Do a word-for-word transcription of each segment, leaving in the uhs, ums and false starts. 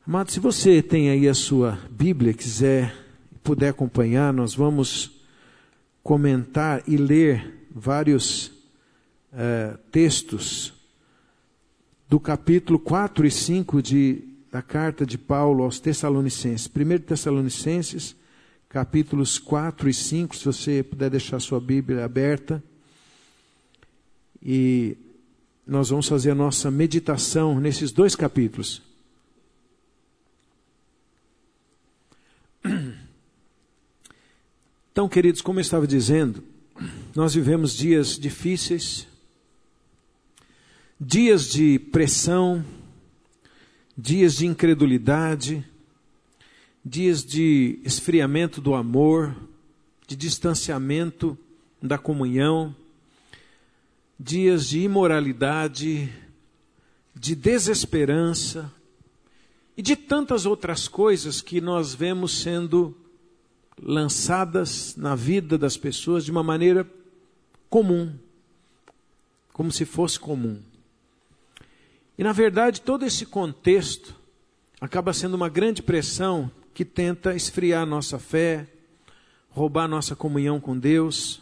Amado, se você tem aí a sua Bíblia, quiser, puder acompanhar, nós vamos comentar e ler vários uh, textos do capítulo quatro e cinco de, da carta de Paulo aos Tessalonicenses. Primeiro Tessalonicenses, capítulos quatro e cinco, se você puder deixar a sua Bíblia aberta. E nós vamos fazer a nossa meditação nesses dois capítulos. Então, queridos, como eu estava dizendo, nós vivemos dias difíceis, dias de pressão, dias de incredulidade, dias de esfriamento do amor, de distanciamento da comunhão, dias de imoralidade, de desesperança e de tantas outras coisas que nós vemos sendo lançadas na vida das pessoas de uma maneira comum, como se fosse comum. E na verdade todo esse contexto acaba sendo uma grande pressão que tenta esfriar a nossa fé, roubar a nossa comunhão com Deus.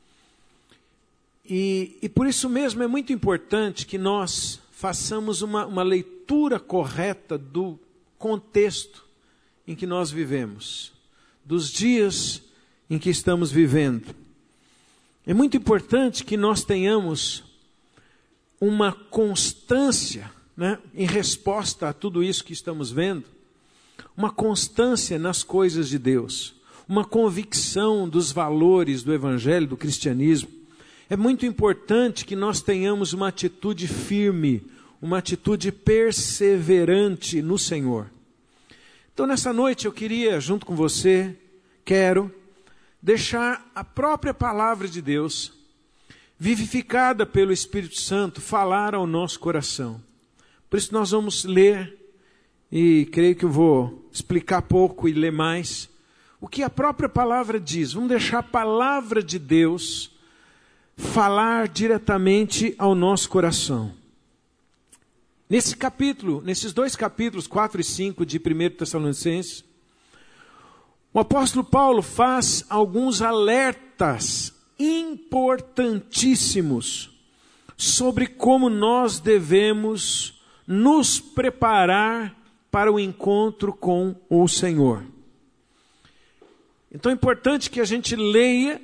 E, e por isso mesmo é muito importante que nós façamos uma, uma leitura correta do contexto em que nós vivemos, dos dias em que estamos vivendo. É muito importante que nós tenhamos uma constância, né, em resposta a tudo isso que estamos vendo, uma constância nas coisas de Deus, uma convicção dos valores do Evangelho, do cristianismo. É muito importante que nós tenhamos uma atitude firme, uma atitude perseverante no Senhor. Então, nessa noite eu queria, junto com você, quero deixar a própria palavra de Deus, vivificada pelo Espírito Santo, falar ao nosso coração. Por isso nós vamos ler, e creio que eu vou explicar pouco e ler mais, o que a própria palavra diz. Vamos deixar a palavra de Deus falar diretamente ao nosso coração. Nesse capítulo, nesses dois capítulos, quatro e cinco de primeiro Tessalonicenses, o apóstolo Paulo faz alguns alertas importantíssimos sobre como nós devemos nos preparar para o encontro com o Senhor. Então é importante que a gente leia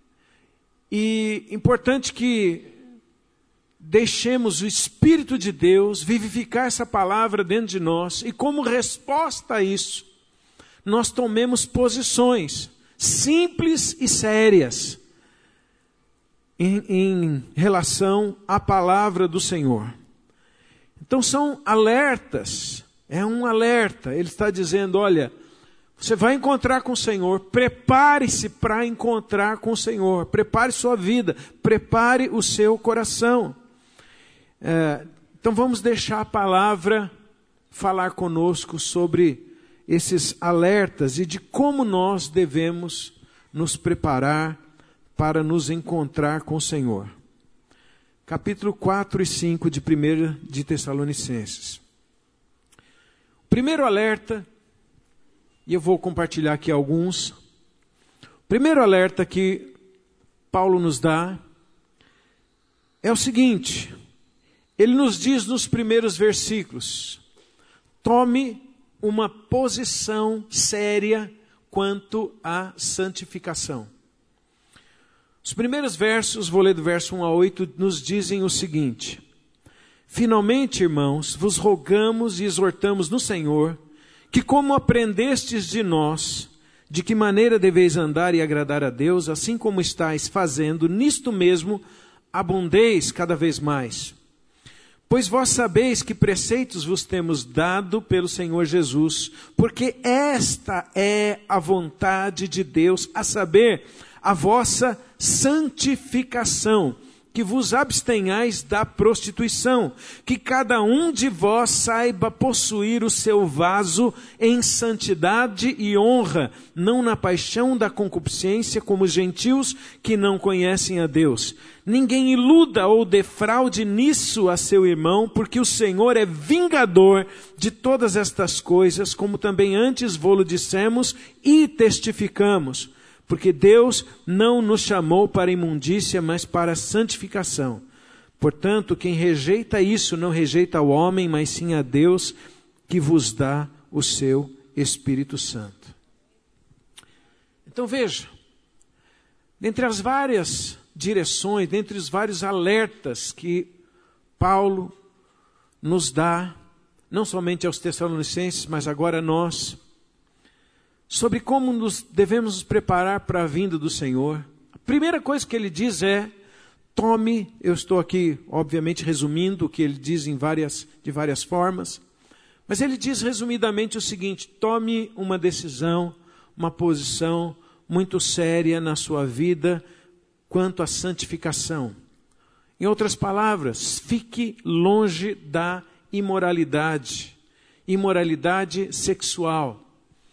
e é importante que deixemos o Espírito de Deus vivificar essa palavra dentro de nós e como resposta a isso, nós tomemos posições simples e sérias em, em relação à palavra do Senhor. Então são alertas, é um alerta. Ele está dizendo, olha, você vai encontrar com o Senhor, prepare-se para encontrar com o Senhor, prepare sua vida, prepare o seu coração. É, então vamos deixar a palavra falar conosco sobre esses alertas e de como nós devemos nos preparar para nos encontrar com o Senhor. Capítulo quatro e cinco de primeiro de Tessalonicenses. O primeiro alerta, e eu vou compartilhar aqui alguns. O primeiro alerta que Paulo nos dá é o seguinte: ele nos diz nos primeiros versículos, tome uma posição séria quanto à santificação. Os primeiros versos, vou ler do verso um a oito, nos dizem o seguinte: finalmente, irmãos, vos rogamos e exortamos no Senhor, que como aprendestes de nós, de que maneira deveis andar e agradar a Deus, assim como estáis fazendo, nisto mesmo abundeis cada vez mais. Pois vós sabeis que preceitos vos temos dado pelo Senhor Jesus, porque esta é a vontade de Deus, a saber, a vossa santificação, que vos abstenhais da prostituição, que cada um de vós saiba possuir o seu vaso em santidade e honra, não na paixão da concupiscência, como os gentios que não conhecem a Deus. Ninguém iluda ou defraude nisso a seu irmão, porque o Senhor é vingador de todas estas coisas, como também antes vô-lo dissemos e testificamos. Porque Deus não nos chamou para imundícia, mas para santificação. Portanto, quem rejeita isso, não rejeita o homem, mas sim a Deus, que vos dá o seu Espírito Santo. Então veja, dentre as várias direções, dentre os vários alertas que Paulo nos dá, não somente aos Tessalonicenses, mas agora a nós, sobre como nos devemos nos preparar para a vinda do Senhor. A primeira coisa que ele diz é, tome, eu estou aqui obviamente resumindo o que ele diz em várias, de várias formas, mas ele diz resumidamente o seguinte: tome uma decisão, uma posição muito séria na sua vida quanto à santificação. Em outras palavras, fique longe da imoralidade, imoralidade sexual.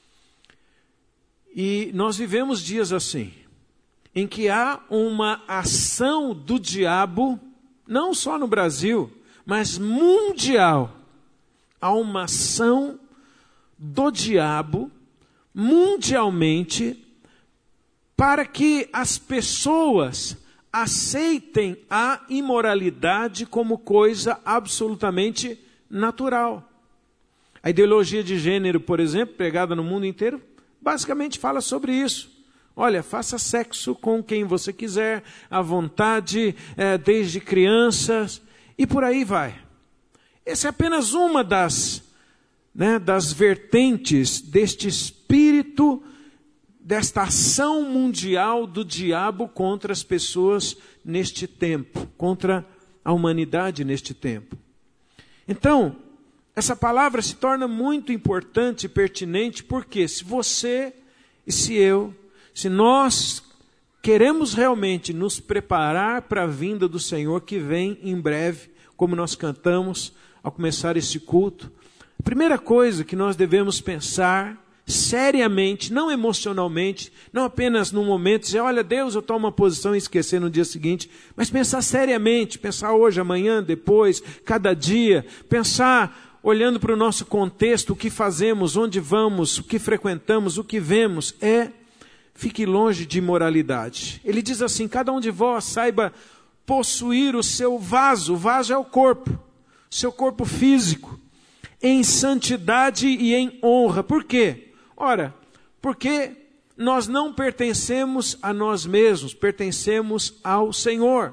E nós vivemos dias assim, em que há uma ação do diabo, não só no Brasil, mas mundial. Há uma ação do diabo, mundialmente, para que as pessoas aceitem a imoralidade como coisa absolutamente natural. A ideologia de gênero, por exemplo, pregada no mundo inteiro, basicamente fala sobre isso. Olha, faça sexo com quem você quiser, à vontade, é, desde crianças, e por aí vai. Essa é apenas uma das, né, das vertentes deste espírito, desta ação mundial do diabo contra as pessoas neste tempo, contra a humanidade neste tempo. Então, essa palavra se torna muito importante e pertinente, porque se você e se eu, se nós queremos realmente nos preparar para a vinda do Senhor, que vem em breve, como nós cantamos ao começar esse culto, a primeira coisa que nós devemos pensar seriamente, não emocionalmente, não apenas num momento, dizer, olha, Deus, eu tomo uma posição e esquecer no dia seguinte, mas pensar seriamente, pensar hoje, amanhã, depois, cada dia, pensar olhando para o nosso contexto, o que fazemos, onde vamos, o que frequentamos, o que vemos, é, fique longe de imoralidade. Ele diz assim, cada um de vós saiba possuir o seu vaso, o vaso é o corpo, seu corpo físico, em santidade e em honra. Por quê? Ora, porque nós não pertencemos a nós mesmos, pertencemos ao Senhor.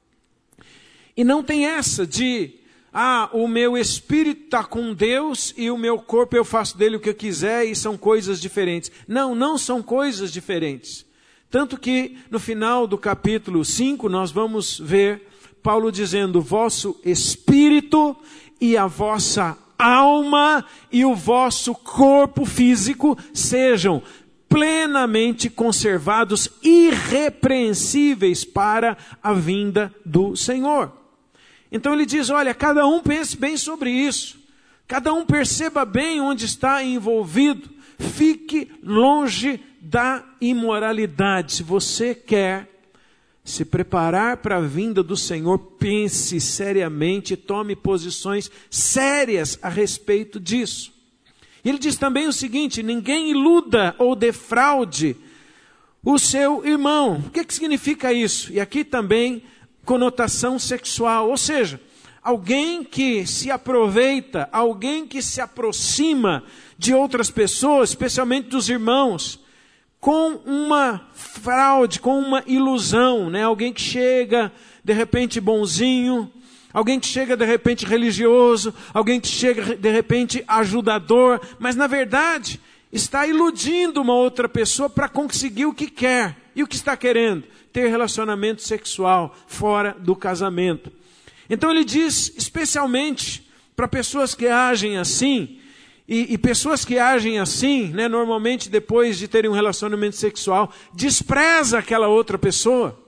E não tem essa de, ah, o meu espírito está com Deus e o meu corpo eu faço dele o que eu quiser e são coisas diferentes. Não, não são coisas diferentes. Tanto que no final do capítulo cinco nós vamos ver Paulo dizendo, vosso espírito e a vossa alma e o vosso corpo físico sejam plenamente conservados, irrepreensíveis para a vinda do Senhor. Então ele diz, olha, cada um pense bem sobre isso, cada um perceba bem onde está envolvido, fique longe da imoralidade. Se você quer se preparar para a vinda do Senhor, pense seriamente, tome posições sérias a respeito disso. E ele diz também o seguinte, ninguém iluda ou defraude o seu irmão. O que, que significa isso? E aqui também conotação sexual, ou seja, alguém que se aproveita, alguém que se aproxima de outras pessoas, especialmente dos irmãos, com uma fraude, com uma ilusão, né? Alguém que chega de repente bonzinho, alguém que chega de repente religioso, alguém que chega de repente ajudador, mas na verdade está iludindo uma outra pessoa para conseguir o que quer. E o que está querendo? Ter relacionamento sexual fora do casamento. Então ele diz, especialmente para pessoas que agem assim, e, e pessoas que agem assim, né, normalmente depois de terem um relacionamento sexual, despreza aquela outra pessoa.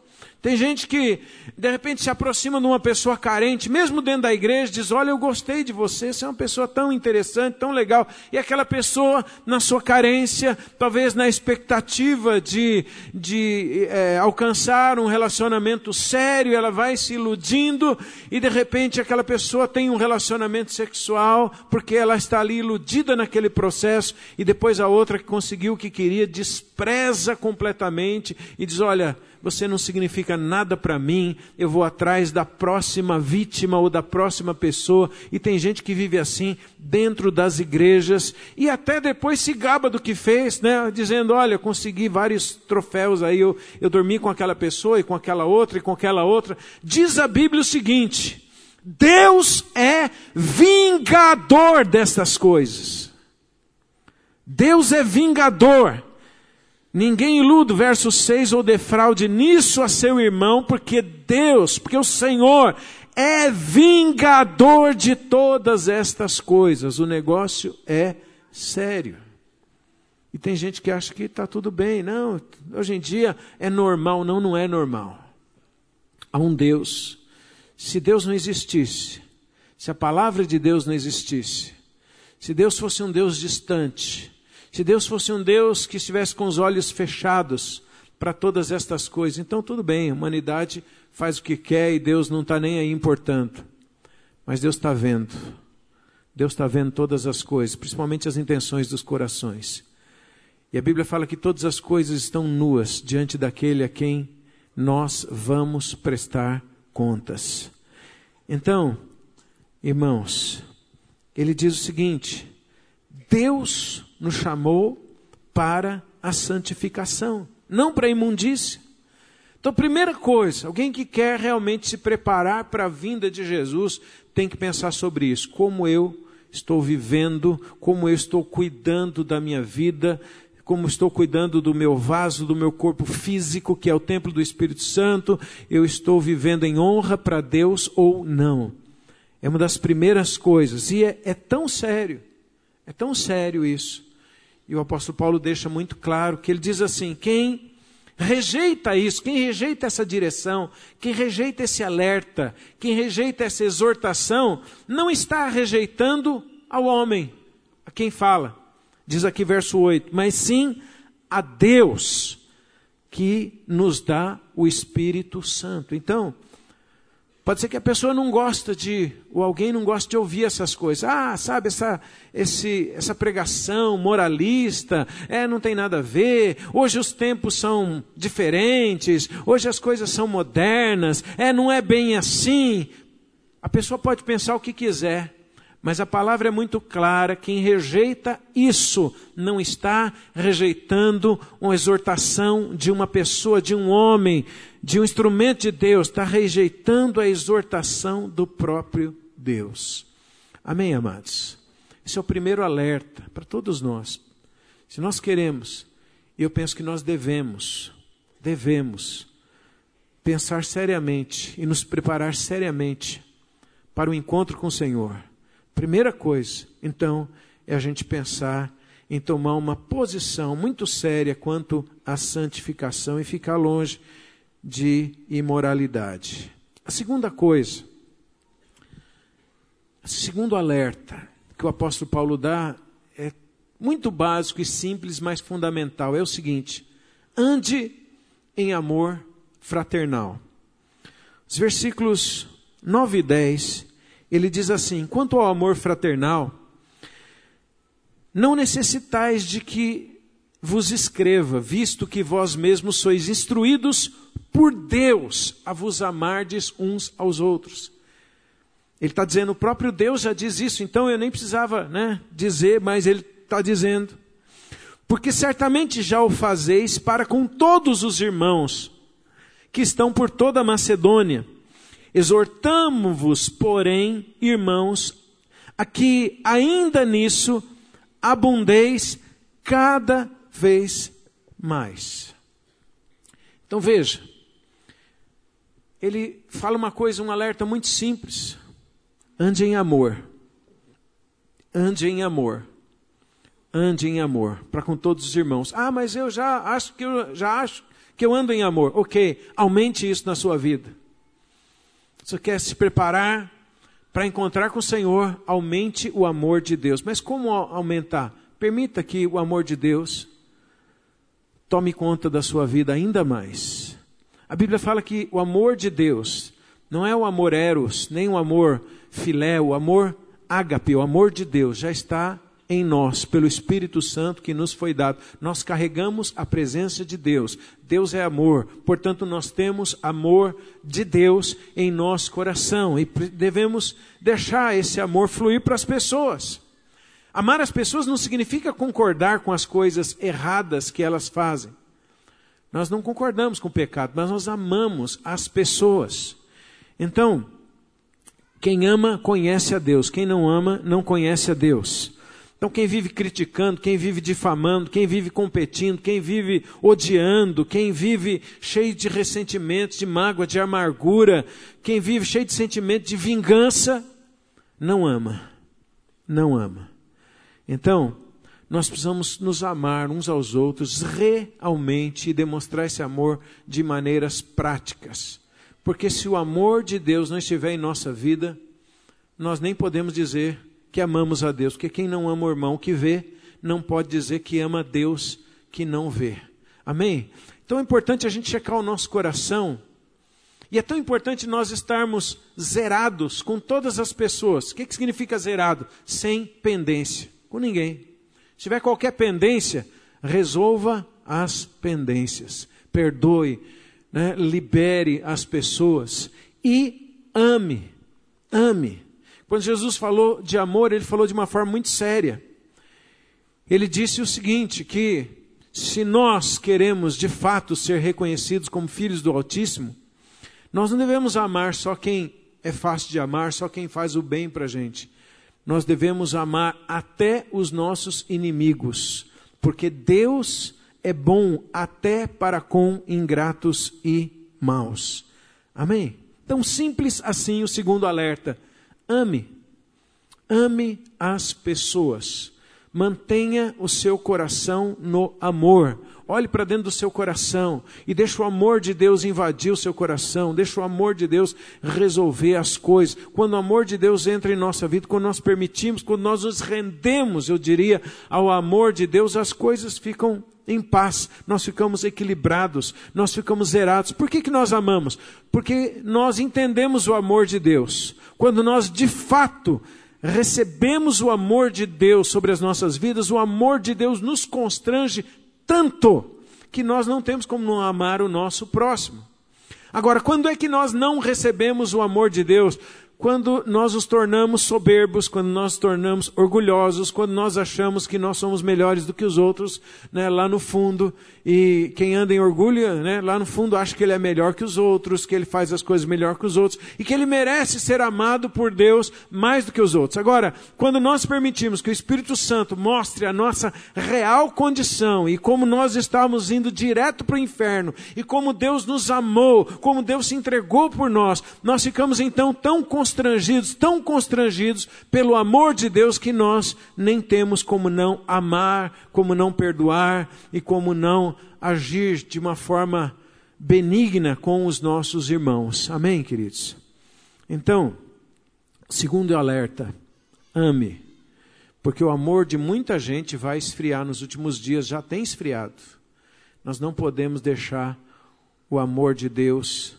Tem gente que, de repente, se aproxima de uma pessoa carente, mesmo dentro da igreja, diz, olha, eu gostei de você, você é uma pessoa tão interessante, tão legal. E aquela pessoa, na sua carência, talvez na expectativa de, de é, alcançar um relacionamento sério, ela vai se iludindo, e de repente aquela pessoa tem um relacionamento sexual, porque ela está ali iludida naquele processo, e depois a outra que conseguiu o que queria, despreza completamente, e diz, olha, você não significa nada para mim, eu vou atrás da próxima vítima ou da próxima pessoa. E tem gente que vive assim dentro das igrejas e até depois se gaba do que fez, né? Dizendo, olha, consegui vários troféus aí, eu, eu dormi com aquela pessoa e com aquela outra e com aquela outra. Diz a Bíblia o seguinte, Deus é vingador destas coisas. Deus é vingador. Ninguém ilude, verso seis, ou defraude nisso a seu irmão, porque Deus, porque o Senhor é vingador de todas estas coisas. O negócio é sério. E tem gente que acha que está tudo bem. Não, hoje em dia é normal. Não, não é normal. Há um Deus. Se Deus não existisse, se a palavra de Deus não existisse, se Deus fosse um Deus distante, se Deus fosse um Deus que estivesse com os olhos fechados para todas estas coisas, então tudo bem, a humanidade faz o que quer e Deus não está nem aí importando. Mas Deus está vendo. Deus está vendo todas as coisas, principalmente as intenções dos corações. E a Bíblia fala que todas as coisas estão nuas diante daquele a quem nós vamos prestar contas. Então, irmãos, ele diz o seguinte, Deus nos chamou para a santificação, não para a imundícia. Então, primeira coisa, alguém que quer realmente se preparar para a vinda de Jesus, tem que pensar sobre isso. Como eu estou vivendo, como eu estou cuidando da minha vida, como estou cuidando do meu vaso, do meu corpo físico, que é o templo do Espírito Santo, eu estou vivendo em honra para Deus ou não. É uma das primeiras coisas, e é, é tão sério, é tão sério isso. E o apóstolo Paulo deixa muito claro que ele diz assim, quem rejeita isso, quem rejeita essa direção, quem rejeita esse alerta, quem rejeita essa exortação, não está rejeitando ao homem, a quem fala. Diz aqui verso oito, mas sim a Deus que nos dá o Espírito Santo. Então, pode ser que a pessoa não gosta de, ou alguém não gosta de ouvir essas coisas. Ah, sabe, essa, esse, essa pregação moralista, é, não tem nada a ver. Hoje os tempos são diferentes, hoje as coisas são modernas, é, não é bem assim. A pessoa pode pensar o que quiser, mas a palavra é muito clara, quem rejeita isso não está rejeitando uma exortação de uma pessoa, de um homem, de um instrumento de Deus, está rejeitando a exortação do próprio Deus. Amém, amados? Esse é o primeiro alerta para todos nós. Se nós queremos, e eu penso que nós devemos, devemos pensar seriamente e nos preparar seriamente para o encontro com o Senhor. Primeira coisa, então, é a gente pensar em tomar uma posição muito séria quanto à santificação e ficar longe de imoralidade. A segunda coisa, o segundo alerta que o apóstolo Paulo dá é muito básico e simples, mas fundamental. É o seguinte, ande em amor fraternal. Os versículos nove e dez, ele diz assim, quanto ao amor fraternal, não necessitais de que vos escreva, visto que vós mesmos sois instruídos por Deus a vos amardes uns aos outros. Ele está dizendo, o próprio Deus já diz isso, então eu nem precisava, né, dizer, mas ele está dizendo. Porque certamente já o fazeis para com todos os irmãos que estão por toda a Macedônia. Exortamo-vos, porém, irmãos, a que ainda nisso abundeis cada vez mais. Então veja, ele fala uma coisa, um alerta muito simples. Ande em amor. Ande em amor. Ande em amor para com todos os irmãos. Ah, mas eu já acho que eu já acho que eu ando em amor. Ok, aumente isso na sua vida. Você quer se preparar para encontrar com o Senhor, aumente o amor de Deus. Mas como aumentar? Permita que o amor de Deus tome conta da sua vida ainda mais. A Bíblia fala que o amor de Deus não é o amor eros, nem o amor filé, o amor ágape, o amor de Deus já está em nós, pelo Espírito Santo que nos foi dado. Nós carregamos a presença de Deus. Deus é amor, portanto nós temos amor de Deus em nosso coração e devemos deixar esse amor fluir para as pessoas. Amar as pessoas não significa concordar com as coisas erradas que elas fazem. Nós não concordamos com o pecado, mas nós amamos as pessoas. Então, quem ama conhece a Deus, quem não ama não conhece a Deus. Então quem vive criticando, quem vive difamando, quem vive competindo, quem vive odiando, quem vive cheio de ressentimento, de mágoa, de amargura, quem vive cheio de sentimento de vingança, não ama, não ama. Então, nós precisamos nos amar uns aos outros realmente e demonstrar esse amor de maneiras práticas. Porque se o amor de Deus não estiver em nossa vida, nós nem podemos dizer que amamos a Deus, porque quem não ama o irmão que vê, não pode dizer que ama a Deus que não vê. Amém? Então é importante a gente checar o nosso coração, e é tão importante nós estarmos zerados com todas as pessoas. O que, que significa zerado? Sem pendência, com ninguém. Se tiver qualquer pendência, resolva as pendências, perdoe, né? Libere as pessoas e ame, ame. Quando Jesus falou de amor, ele falou de uma forma muito séria. Ele disse o seguinte, que se nós queremos de fato ser reconhecidos como filhos do Altíssimo, nós não devemos amar só quem é fácil de amar, só quem faz o bem para a gente. Nós devemos amar até os nossos inimigos, porque Deus é bom até para com ingratos e maus. Amém? Então, simples assim o segundo alerta. Ame, ame as pessoas, mantenha o seu coração no amor, olhe para dentro do seu coração e deixa o amor de Deus invadir o seu coração, deixa o amor de Deus resolver as coisas. Quando o amor de Deus entra em nossa vida, quando nós permitimos, quando nós nos rendemos, eu diria, ao amor de Deus, as coisas ficam em paz, nós ficamos equilibrados, nós ficamos zerados. Por que que nós amamos? Porque nós entendemos o amor de Deus. Quando nós de fato recebemos o amor de Deus sobre as nossas vidas, o amor de Deus nos constrange tanto que nós não temos como não amar o nosso próximo. Agora, quando é que nós não recebemos o amor de Deus? Quando nós nos tornamos soberbos, quando nós nos tornamos orgulhosos, quando nós achamos que nós somos melhores do que os outros, né, lá no fundo, e quem anda em orgulho, né, lá no fundo acha que ele é melhor que os outros, que ele faz as coisas melhor que os outros, e que ele merece ser amado por Deus mais do que os outros. Agora, quando nós permitimos que o Espírito Santo mostre a nossa real condição, e como nós estávamos indo direto para o inferno, e como Deus nos amou, como Deus se entregou por nós, nós ficamos então tão constrangidos, constrangidos, tão constrangidos pelo amor de Deus que nós nem temos como não amar, como não perdoar e como não agir de uma forma benigna com os nossos irmãos. Amém, queridos? Então, segundo alerta, ame, porque o amor de muita gente vai esfriar nos últimos dias, já tem esfriado. Nós não podemos deixar o amor de Deus,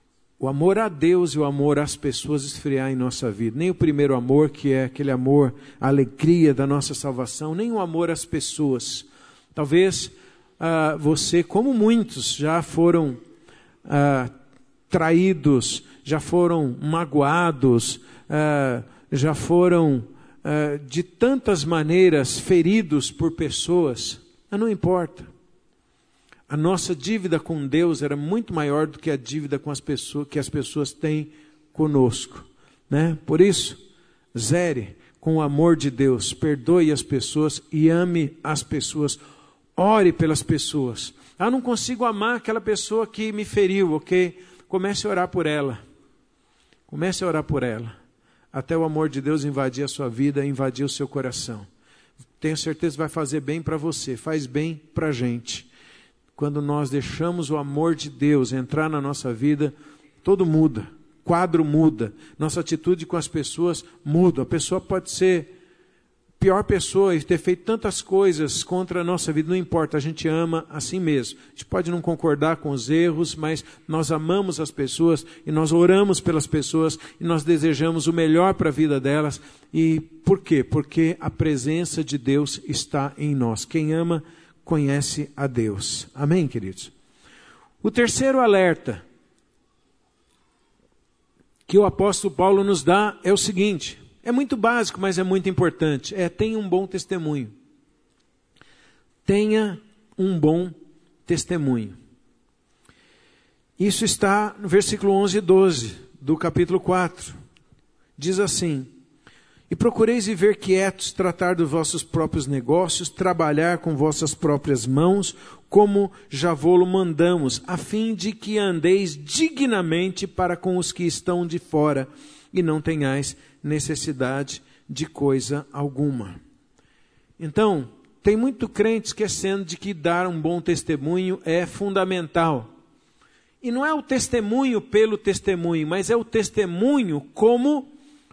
o amor a Deus e o amor às pessoas esfriar em nossa vida. Nem o primeiro amor, que é aquele amor, a alegria da nossa salvação, nem o amor às pessoas. Talvez ah, você, como muitos, já foram ah, traídos, já foram magoados, ah, já foram ah, de tantas maneiras feridos por pessoas. Mas não importa. A nossa dívida com Deus era muito maior do que a dívida com as pessoas, que as pessoas têm conosco, né? Por isso, zere com o amor de Deus, perdoe as pessoas e ame as pessoas, ore pelas pessoas. Ah, não consigo amar aquela pessoa que me feriu, ok? Comece a orar por ela, comece a orar por ela, até o amor de Deus invadir a sua vida, invadir o seu coração. Tenho certeza que vai fazer bem para você, faz bem para a gente. quando nós deixamos o amor de Deus entrar na nossa vida, tudo muda, quadro muda, nossa atitude com as pessoas muda. A pessoa pode ser pior pessoa e ter feito tantas coisas contra a nossa vida, não importa, a gente ama assim mesmo. A gente pode não concordar com os erros, mas nós amamos as pessoas e nós oramos pelas pessoas e nós desejamos o melhor para a vida delas. E por quê? Porque a presença de Deus está em nós. Quem ama, conhece a Deus. Amém, queridos? O terceiro alerta que o apóstolo Paulo nos dá é o seguinte. É muito básico, mas é muito importante. É, tenha um bom testemunho. Tenha um bom testemunho. Isso está no versículo onze e doze do capítulo quatro. Diz assim: e procureis viver quietos, tratar dos vossos próprios negócios, trabalhar com vossas próprias mãos, como já vô-lo mandamos, a fim de que andeis dignamente para com os que estão de fora, e não tenhais necessidade de coisa alguma. Então, tem muito crente esquecendo de que dar um bom testemunho é fundamental. E não é o testemunho pelo testemunho, mas é o testemunho como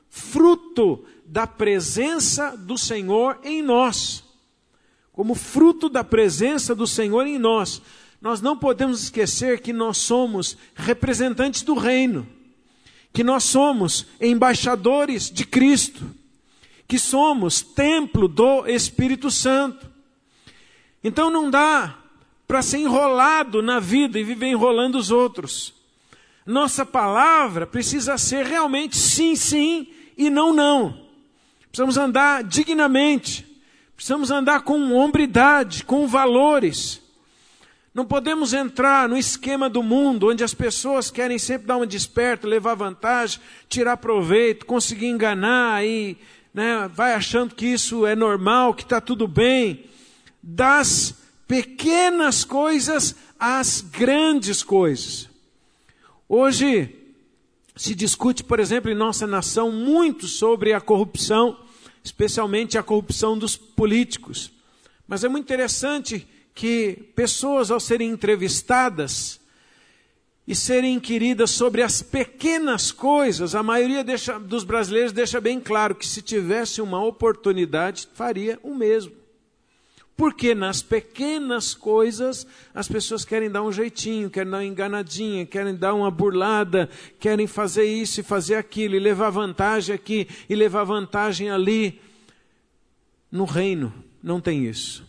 fruto da presença do Senhor em nós. Como fruto da presença do Senhor em nós. Nós não podemos esquecer que nós somos representantes do reino. Que nós somos embaixadores de Cristo, que somos templo do Espírito Santo. Então não dá para ser enrolado na vida e viver enrolando os outros. Nossa palavra precisa ser realmente sim, sim e não, não. Precisamos andar dignamente, precisamos andar com hombridade, com valores. Não podemos entrar no esquema do mundo, onde as pessoas querem sempre dar uma desperta, levar vantagem, tirar proveito, conseguir enganar, e né, vai achando que isso é normal, que está tudo bem. Das pequenas coisas às grandes coisas. Hoje se discute, por exemplo, em nossa nação, muito sobre a corrupção, especialmente a corrupção dos políticos. Mas é muito interessante que pessoas, ao serem entrevistadas e serem inquiridas sobre as pequenas coisas, a maioria deixa, dos brasileiros deixa bem claro que se tivesse uma oportunidade, faria o mesmo. Porque nas pequenas coisas as pessoas querem dar um jeitinho, querem dar uma enganadinha, querem dar uma burlada, querem fazer isso e fazer aquilo, e levar vantagem aqui e levar vantagem ali. No reino não tem isso.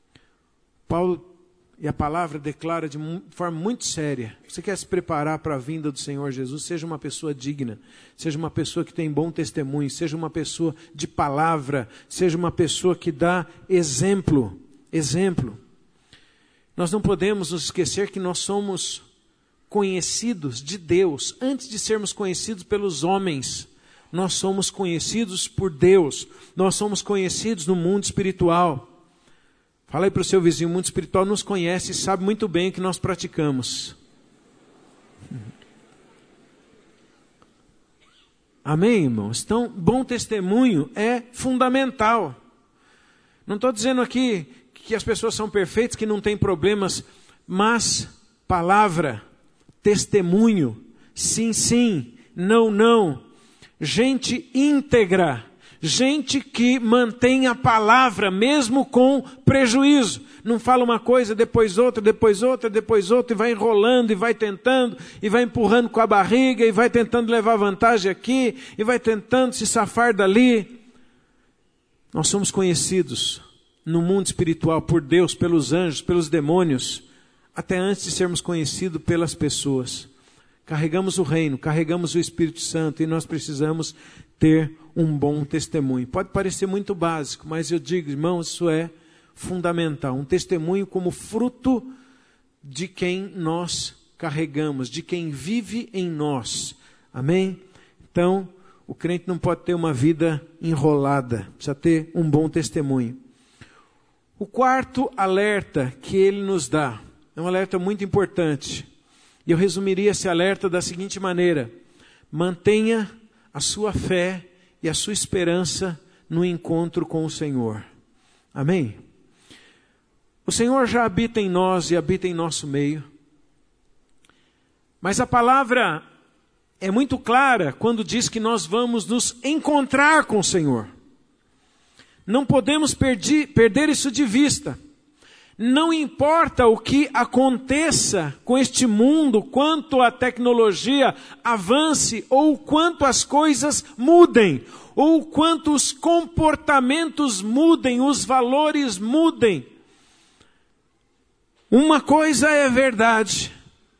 Paulo e a palavra declara de forma muito séria: você quer se preparar para a vinda do Senhor Jesus? Seja uma pessoa digna, seja uma pessoa que tem bom testemunho, seja uma pessoa de palavra, seja uma pessoa que dá exemplo. Exemplo. Nós não podemos nos esquecer que nós somos conhecidos de Deus. Antes de sermos conhecidos pelos homens, nós somos conhecidos por Deus. Nós somos conhecidos no mundo espiritual. Fala aí para o seu vizinho: o mundo espiritual nos conhece e sabe muito bem o que nós praticamos. Amém, irmãos? Então, bom testemunho é fundamental. Não estou dizendo aqui que as pessoas são perfeitas, que não têm problemas, mas palavra, testemunho, sim, sim, não, não. Gente íntegra. Gente que mantém a palavra, mesmo com prejuízo. Não fala uma coisa, depois outra, depois outra, depois outra, e vai enrolando, e vai tentando, e vai empurrando com a barriga, e vai tentando levar vantagem aqui, e vai tentando se safar dali. Nós somos conhecidos no mundo espiritual por Deus, pelos anjos, pelos demônios, até antes de sermos conhecidos pelas pessoas. Carregamos o reino, carregamos o Espírito Santo, e nós precisamos ter um bom testemunho. Pode parecer muito básico, mas eu digo, irmãos, isso é fundamental. Um testemunho como fruto de quem nós carregamos, de quem vive em nós. Amém? Então, o crente não pode ter uma vida enrolada, precisa ter um bom testemunho. O quarto alerta que ele nos dá é um alerta muito importante. E eu resumiria esse alerta da seguinte maneira: mantenha a sua fé e a sua esperança no encontro com o Senhor. Amém? O Senhor já habita em nós e habita em nosso meio. Mas a palavra é muito clara quando diz que nós vamos nos encontrar com o Senhor. Não podemos perder, perder isso de vista. Não importa o que aconteça com este mundo, quanto a tecnologia avance, ou quanto as coisas mudem, ou quanto os comportamentos mudem, os valores mudem. Uma coisa é verdade.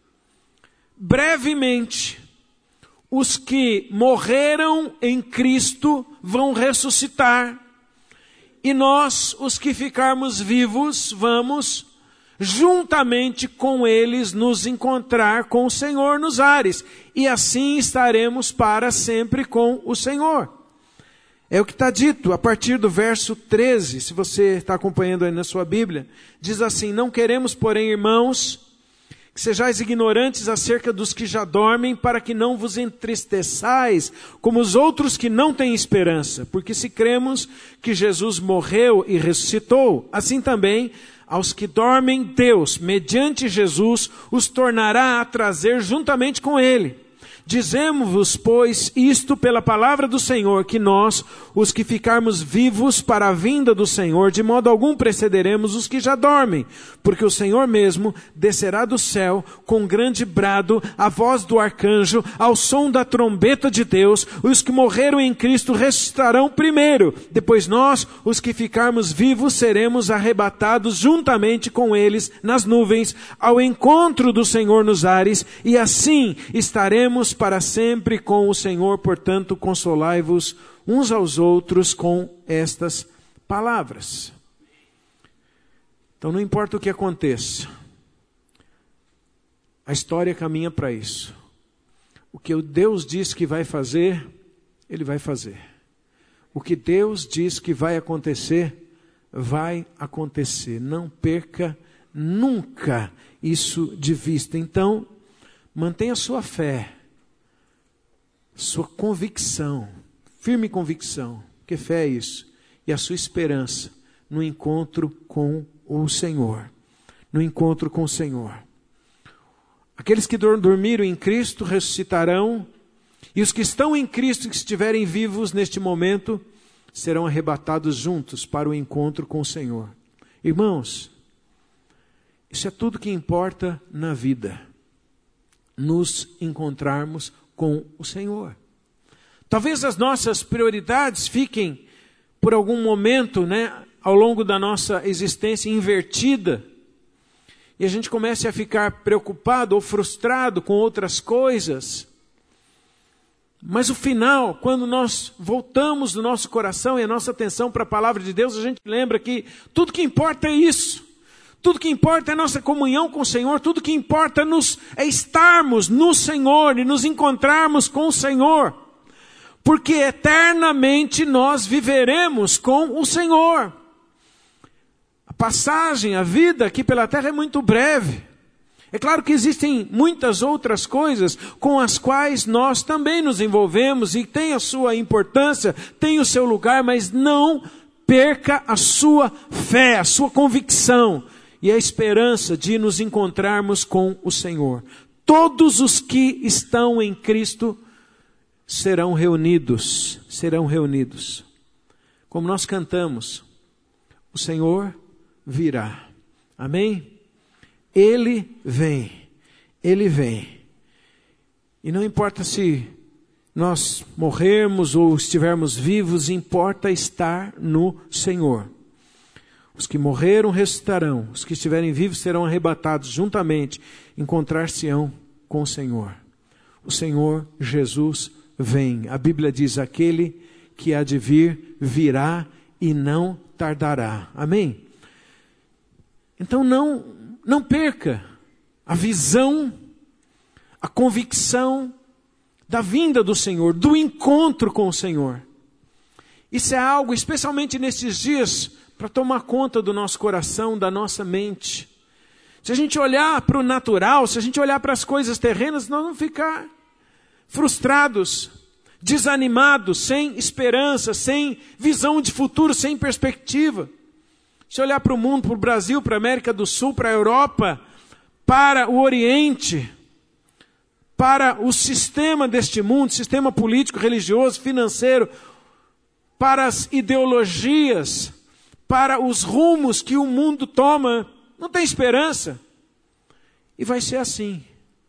Brevemente, os que morreram em Cristo vão ressuscitar. E nós, os que ficarmos vivos, vamos juntamente com eles nos encontrar com o Senhor nos ares. E assim estaremos para sempre com o Senhor. É o que está dito a partir do verso treze, se você está acompanhando aí na sua Bíblia. Diz assim: não queremos, porém, irmãos, que sejais ignorantes acerca dos que já dormem, para que não vos entristeçais, como os outros que não têm esperança. Porque se cremos que Jesus morreu e ressuscitou, assim também aos que dormem, Deus, mediante Jesus, os tornará a trazer juntamente com Ele. Dizemos-vos, pois, isto pela palavra do Senhor, que nós, os que ficarmos vivos para a vinda do Senhor, de modo algum precederemos os que já dormem, porque o Senhor mesmo descerá do céu com grande brado, a voz do arcanjo, ao som da trombeta de Deus. Os que morreram em Cristo ressuscitarão primeiro. Depois nós, os que ficarmos vivos, seremos arrebatados juntamente com eles nas nuvens, ao encontro do Senhor nos ares, e assim estaremos para sempre com o Senhor. Portanto, consolai-vos uns aos outros com estas palavras. Então, não importa o que aconteça, a história caminha para isso. O que Deus diz que vai fazer, Ele vai fazer. O que Deus diz que vai acontecer, vai acontecer. Não perca nunca isso de vista. Então, mantenha a sua fé, sua convicção, firme convicção, porque fé é isso, e a sua esperança no encontro com o Senhor, no encontro com o Senhor. Aqueles que dormiram em Cristo ressuscitarão, e os que estão em Cristo e que estiverem vivos neste momento, serão arrebatados juntos para o encontro com o Senhor. Irmãos, isso é tudo que importa na vida, nos encontrarmos com o Senhor. Talvez as nossas prioridades fiquem, por algum momento, né, ao longo da nossa existência, invertida, e a gente comece a ficar preocupado ou frustrado com outras coisas. Mas o final, quando nós voltamos o nosso coração e a nossa atenção para a palavra de Deus, a gente lembra que tudo que importa é isso. Tudo que importa é a nossa comunhão com o Senhor, tudo que importa nos, é estarmos no Senhor e nos encontrarmos com o Senhor, porque eternamente nós viveremos com o Senhor. A passagem, a vida aqui pela terra é muito breve. É claro que existem muitas outras coisas com as quais nós também nos envolvemos e tem a sua importância, tem o seu lugar, mas não perca a sua fé, a sua convicção e a esperança de nos encontrarmos com o Senhor. Todos os que estão em Cristo serão reunidos, serão reunidos. Como nós cantamos, o Senhor virá. Amém? Ele vem, Ele vem. E não importa se nós morrermos ou estivermos vivos, importa estar no Senhor. Os que morreram ressuscitarão, os que estiverem vivos serão arrebatados juntamente, encontrar-se-ão com o Senhor. O Senhor Jesus vem. A Bíblia diz, aquele que há de vir, virá e não tardará. Amém? Então não, não perca a visão, a convicção da vinda do Senhor, do encontro com o Senhor. Isso é algo, especialmente nesses dias, para tomar conta do nosso coração, da nossa mente. Se a gente olhar para o natural, se a gente olhar para as coisas terrenas, nós vamos ficar frustrados, desanimados, sem esperança, sem visão de futuro, sem perspectiva. Se olhar para o mundo, para o Brasil, para a América do Sul, para a Europa, para o Oriente, para o sistema deste mundo, sistema político, religioso, financeiro, para as ideologias, para os rumos que o mundo toma, não tem esperança. E vai ser assim.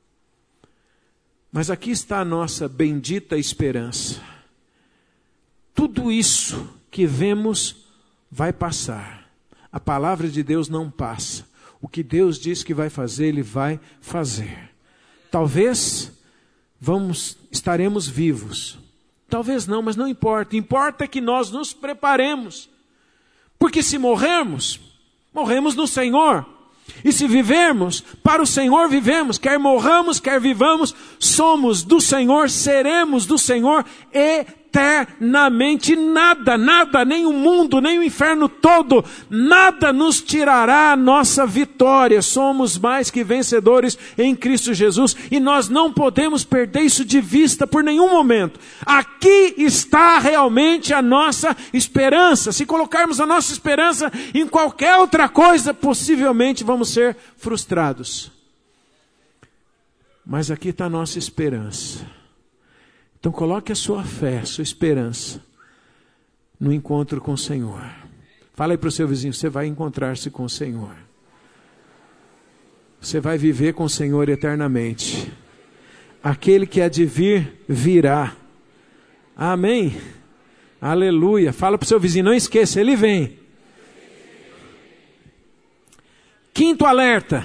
Mas aqui está a nossa bendita esperança. Tudo isso que vemos vai passar. A palavra de Deus não passa. O que Deus diz que vai fazer, Ele vai fazer. Talvez vamos, estaremos vivos. Talvez não, mas não importa. Importa que nós nos preparemos. Porque se morrermos, morremos no Senhor. E se vivermos, para o Senhor vivemos. Quer morramos, quer vivamos, somos do Senhor, seremos do Senhor eternamente. Nada, nada, nem o mundo, nem o inferno todo, nada nos tirará a nossa vitória. Somos mais que vencedores em Cristo Jesus. E nós não podemos perder isso de vista por nenhum momento. Aqui está realmente a nossa esperança. Se colocarmos a nossa esperança em qualquer outra coisa, possivelmente vamos ser frustrados. Mas aqui está a nossa esperança. Então coloque a sua fé, a sua esperança no encontro com o Senhor. Fala aí para o seu vizinho, você vai encontrar-se com o Senhor. Você vai viver com o Senhor eternamente. Aquele que há de vir, virá. Amém? Aleluia. Fala para o seu vizinho, não esqueça, ele vem. Quinto alerta.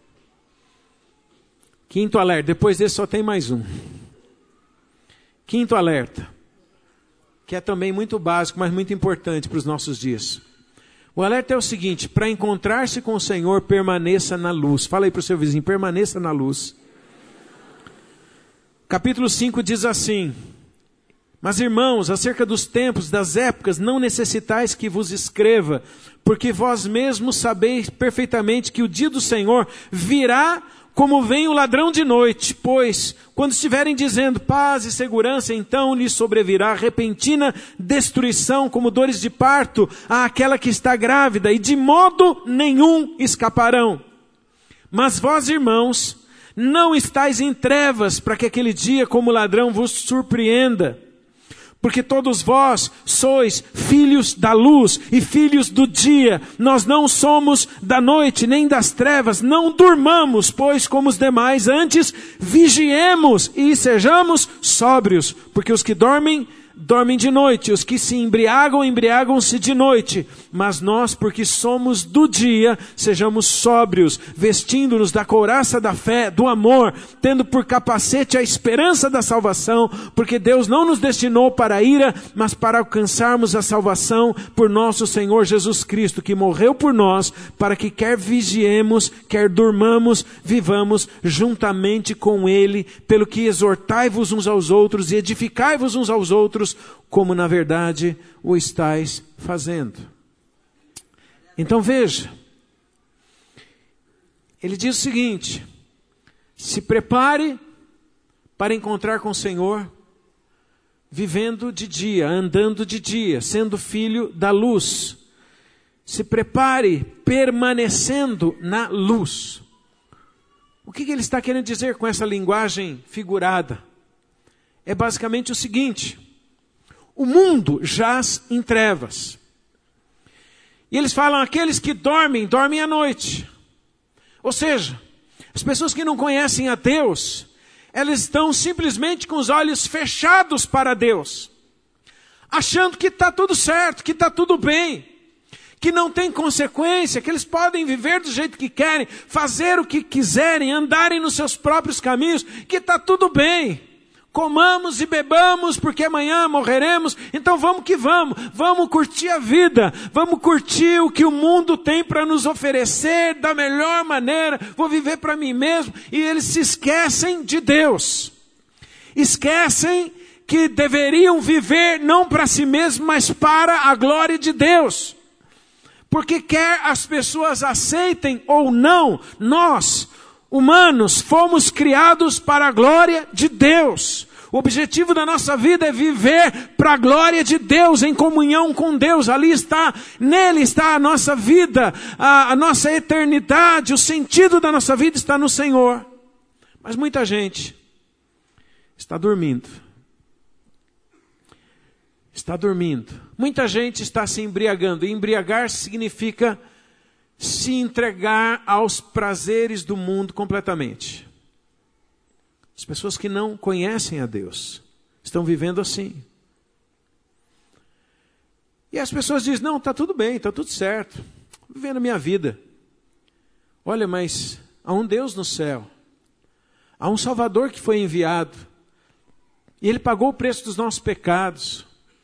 Quinto alerta, depois desse só tem mais um. Quinto alerta, que é também muito básico, mas muito importante para os nossos dias. O alerta é o seguinte: para encontrar-se com o Senhor, permaneça na luz. Fala aí para o seu vizinho, permaneça na luz. Capítulo cinco diz assim: mas irmãos, acerca dos tempos, das épocas, não necessitais que vos escreva, porque vós mesmos sabeis perfeitamente que o dia do Senhor virá como vem o ladrão de noite. Pois, quando estiverem dizendo paz e segurança, então lhes sobrevirá repentina destruição, como dores de parto, àquela que está grávida, e de modo nenhum escaparão. Mas vós, irmãos, não estáis em trevas, para que aquele dia como ladrão vos surpreenda. Porque todos vós sois filhos da luz e filhos do dia. Nós não somos da noite nem das trevas. Não durmamos, pois, como os demais. Antes, vigiemos e sejamos sóbrios. Porque os que dormem, dormem de noite. Os que se embriagam, embriagam-se de noite. Mas nós, porque somos do dia, sejamos sóbrios, vestindo-nos da couraça da fé, do amor, tendo por capacete a esperança da salvação, porque Deus não nos destinou para a ira, mas para alcançarmos a salvação por nosso Senhor Jesus Cristo, que morreu por nós, para que quer vigiemos, quer durmamos, vivamos juntamente com Ele, pelo que exortai-vos uns aos outros e edificai-vos uns aos outros, como na verdade o estáis fazendo. Então veja, ele diz o seguinte: se prepare para encontrar com o Senhor, vivendo de dia, andando de dia, sendo filho da luz. Se prepare permanecendo na luz. O que ele está querendo dizer com essa linguagem figurada? É basicamente o seguinte: o mundo jaz em trevas. E eles falam, aqueles que dormem, dormem à noite. Ou seja, as pessoas que não conhecem a Deus, elas estão simplesmente com os olhos fechados para Deus, achando que está tudo certo, que está tudo bem, que não tem consequência, que eles podem viver do jeito que querem, fazer o que quiserem, andarem nos seus próprios caminhos, que está tudo bem. Comamos e bebamos, porque amanhã morreremos, então vamos que vamos, vamos curtir a vida, vamos curtir o que o mundo tem para nos oferecer da melhor maneira, vou viver para mim mesmo, e eles se esquecem de Deus, esquecem que deveriam viver não para si mesmos, mas para a glória de Deus, porque quer as pessoas aceitem ou não, nós, humanos, fomos criados para a glória de Deus. O objetivo da nossa vida é viver para a glória de Deus, em comunhão com Deus. Ali está, nele está a nossa vida, a, a nossa eternidade, o sentido da nossa vida está no Senhor. Mas muita gente está dormindo. Está dormindo. Muita gente está se embriagando. E embriagar significa se entregar aos prazeres do mundo completamente. As pessoas que não conhecem a Deus estão vivendo assim. E as pessoas dizem, não, está tudo bem, está tudo certo. Estou vivendo a minha vida. Olha, mas há um Deus no céu. Há um Salvador que foi enviado. E Ele pagou o preço dos nossos pecados.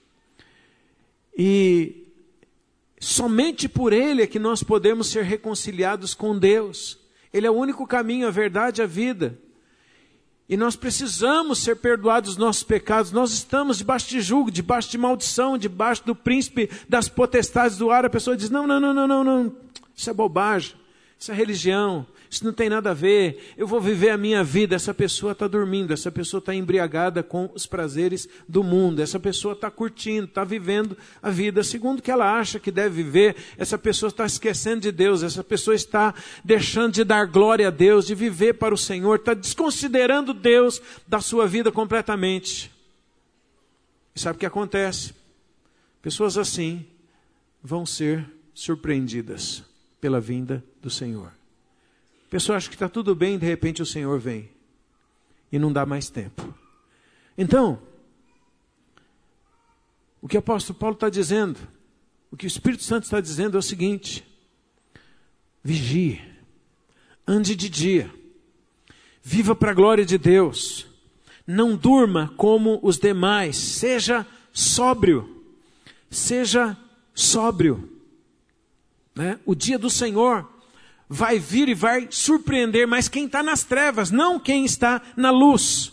E somente por Ele é que nós podemos ser reconciliados com Deus. Ele é o único caminho, a verdade e a vida. E nós precisamos ser perdoados dos nossos pecados. Nós estamos debaixo de julgo, debaixo de maldição, debaixo do príncipe das potestades do ar. A pessoa diz, não, não, não, não, não, não. Isso é bobagem, isso é religião, isso não tem nada a ver. Eu vou viver a minha vida. Essa pessoa está dormindo, essa pessoa está embriagada com os prazeres do mundo. Essa pessoa está curtindo, está vivendo a vida segundo o que ela acha que deve viver. Essa pessoa está esquecendo de Deus, essa pessoa está deixando de dar glória a Deus, de viver para o Senhor, está desconsiderando Deus da sua vida completamente. E sabe o que acontece? Pessoas assim vão ser surpreendidas pela vinda do Senhor. A pessoa acha que está tudo bem, de repente o Senhor vem. E não dá mais tempo. Então, o que o apóstolo Paulo está dizendo, o que o Espírito Santo está dizendo é o seguinte: vigie, ande de dia, viva para a glória de Deus, não durma como os demais, seja sóbrio, seja sóbrio. Né? O dia do Senhor vai vir e vai surpreender, mas quem está nas trevas, não quem está na luz.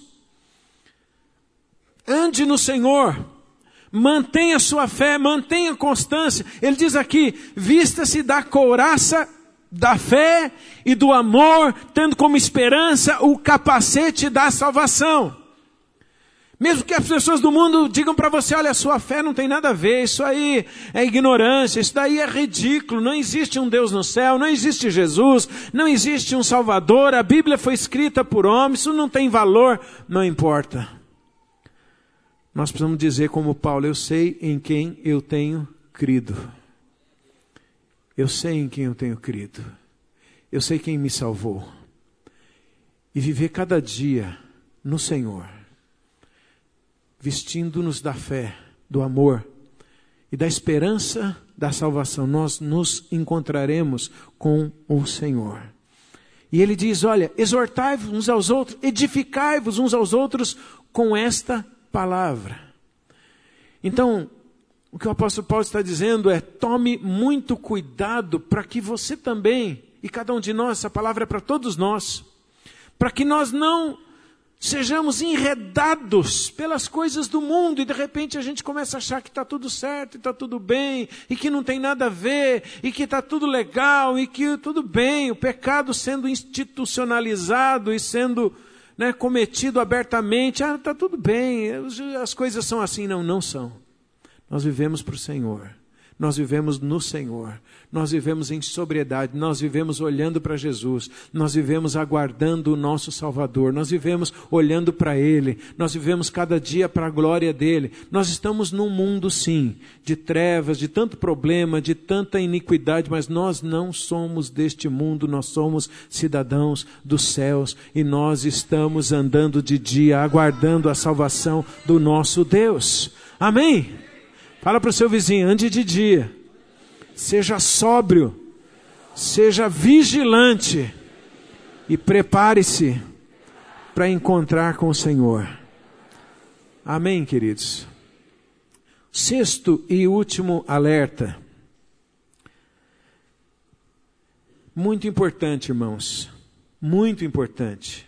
Ande no Senhor, mantenha sua fé, mantenha constância. Ele diz aqui, vista-se da couraça da fé e do amor, tendo como esperança o capacete da salvação. Mesmo que as pessoas do mundo digam para você, olha, a sua fé não tem nada a ver, isso aí é ignorância, isso daí é ridículo, não existe um Deus no céu, não existe Jesus, não existe um Salvador, a Bíblia foi escrita por homens, isso não tem valor, não importa. Nós precisamos dizer como Paulo, eu sei em quem eu tenho crido. Eu sei em quem eu tenho crido. Eu sei quem me salvou. E viver cada dia no Senhor, vestindo-nos da fé, do amor e da esperança da salvação, nós nos encontraremos com o Senhor. E ele diz, olha, exortai-vos uns aos outros, edificai-vos uns aos outros com esta palavra. Então, o que o apóstolo Paulo está dizendo é, tome muito cuidado para que você também, e cada um de nós, essa palavra é para todos nós, para que nós não sejamos enredados pelas coisas do mundo e de repente a gente começa a achar que está tudo certo, e está tudo bem, e que não tem nada a ver, e que está tudo legal, e que tudo bem, o pecado sendo institucionalizado e sendo, né, cometido abertamente, ah, está tudo bem, as coisas são assim. Não, não são. Nós vivemos para o Senhor. Nós vivemos no Senhor, nós vivemos em sobriedade, nós vivemos olhando para Jesus, nós vivemos aguardando o nosso Salvador, nós vivemos olhando para Ele, nós vivemos cada dia para a glória dEle. Nós estamos num mundo sim, de trevas, de tanto problema, de tanta iniquidade, mas nós não somos deste mundo, nós somos cidadãos dos céus e nós estamos andando de dia, aguardando a salvação do nosso Deus. Amém? Fala para o seu vizinho, ande de dia, seja sóbrio, seja vigilante e prepare-se para encontrar com o Senhor. Amém, queridos? Sexto e último alerta. Muito importante, irmãos, muito importante.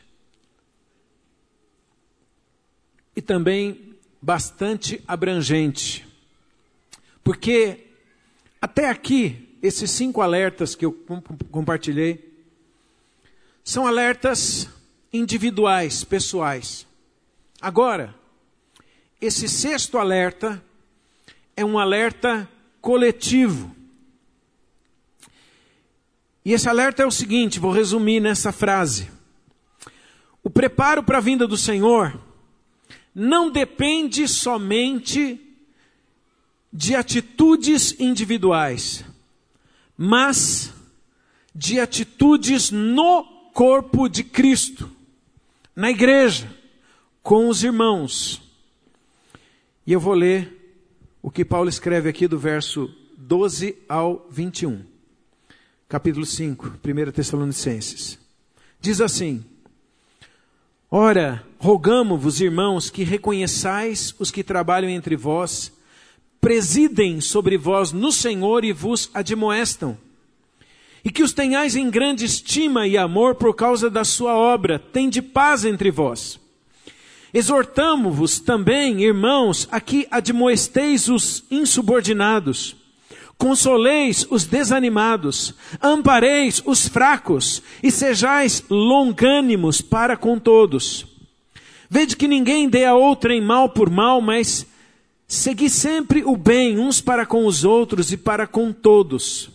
E também bastante abrangente. Porque até aqui, esses cinco alertas que eu compartilhei, são alertas individuais, pessoais. Agora, esse sexto alerta é um alerta coletivo. E esse alerta é o seguinte, vou resumir nessa frase. O preparo para a vinda do Senhor não depende somente de atitudes individuais, mas de atitudes no corpo de Cristo, na igreja, com os irmãos. E eu vou ler o que Paulo escreve aqui do verso doze ao vinte e um. Capítulo cinco, primeira Tessalonicenses. Diz assim: Ora, rogamo-vos, irmãos, que reconheçais os que trabalham entre vós, presidem sobre vós no Senhor e vos admoestam, e que os tenhais em grande estima e amor por causa da sua obra, tende paz entre vós. Exortamo-vos também, irmãos, a que admoesteis os insubordinados, consoleis os desanimados, ampareis os fracos, e sejais longânimos para com todos. Vede que ninguém dê a outrem mal por mal, mas segui sempre o bem uns para com os outros e para com todos.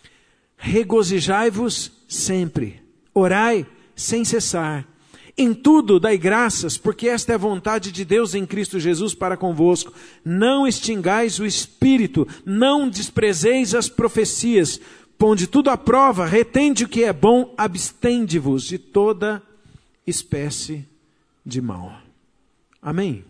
Regozijai-vos sempre, orai sem cessar. Em tudo dai graças, porque esta é a vontade de Deus em Cristo Jesus para convosco. Não extingais o Espírito, não desprezeis as profecias. Ponde tudo à prova, retende o que é bom, abstende-vos de toda espécie de mal. Amém?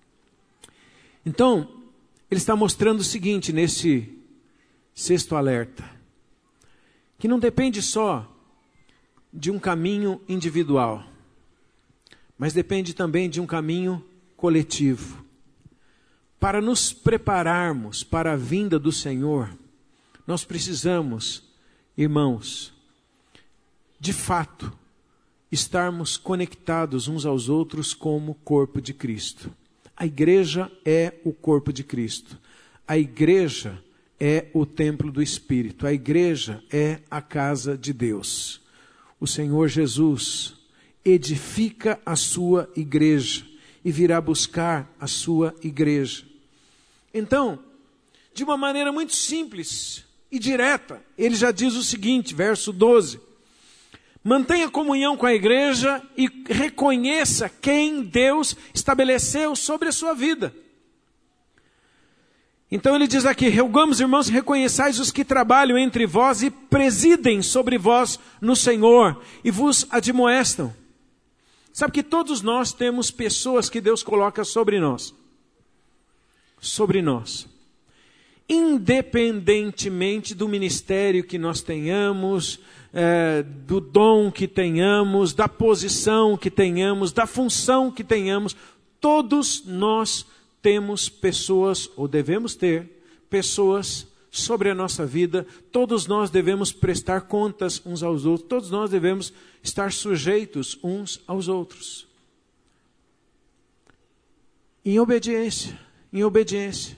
Então, ele está mostrando o seguinte nesse sexto alerta, que não depende só de um caminho individual, mas depende também de um caminho coletivo. Para nos prepararmos para a vinda do Senhor, nós precisamos, irmãos, de fato, estarmos conectados uns aos outros como corpo de Cristo. A igreja é o corpo de Cristo. A igreja é o templo do Espírito. A igreja é a casa de Deus. O Senhor Jesus edifica a sua igreja e virá buscar a sua igreja. Então, de uma maneira muito simples e direta, ele já diz o seguinte, verso doze: mantenha comunhão com a igreja e reconheça quem Deus estabeleceu sobre a sua vida. Então ele diz aqui: rogamos, irmãos, reconheçais os que trabalham entre vós e presidem sobre vós no Senhor e vos admoestam. Sabe que todos nós temos pessoas que Deus coloca sobre nós. Sobre nós. Independentemente do ministério que nós tenhamos, é, do dom que tenhamos, da posição que tenhamos, da função que tenhamos, todos nós temos pessoas, ou devemos ter, pessoas sobre a nossa vida. Todos nós devemos prestar contas uns aos outros. Todos nós devemos estar sujeitos uns aos outros. Em obediência, em obediência.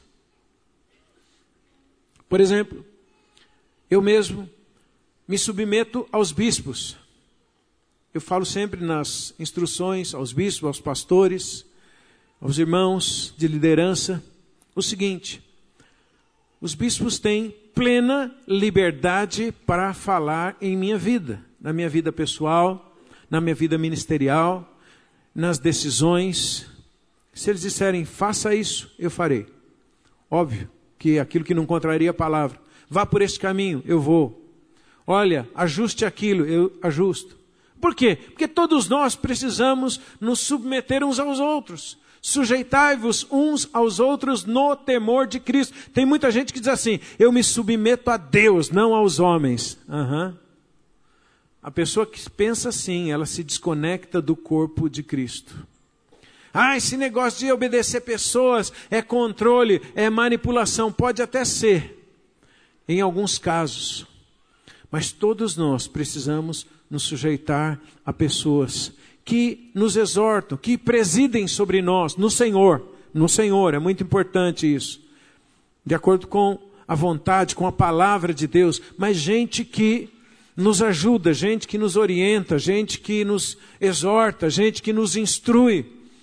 Por exemplo, eu mesmo me submeto aos bispos. Eu falo sempre nas instruções aos bispos, aos pastores, aos irmãos de liderança, o seguinte: os bispos têm plena liberdade para falar em minha vida, na minha vida pessoal, na minha vida ministerial, nas decisões. Se eles disserem, faça isso, eu farei. Óbvio que aquilo que não contraria a palavra, vá por este caminho, eu vou. Olha, ajuste aquilo, eu ajusto. Por quê? Porque todos nós precisamos nos submeter uns aos outros. Sujeitai-vos uns aos outros no temor de Cristo. Tem muita gente que diz assim: eu me submeto a Deus, não aos homens. Uhum. A pessoa que pensa assim, ela se desconecta do corpo de Cristo. Ah, esse negócio de obedecer pessoas é controle, é manipulação. Pode até ser, em alguns casos. Mas todos nós precisamos nos sujeitar a pessoas que nos exortam, que presidem sobre nós, no Senhor. No Senhor, é muito importante isso. De acordo com a vontade, com a palavra de Deus. Mas gente que nos ajuda, gente que nos orienta, gente que nos exorta, gente que nos instrui.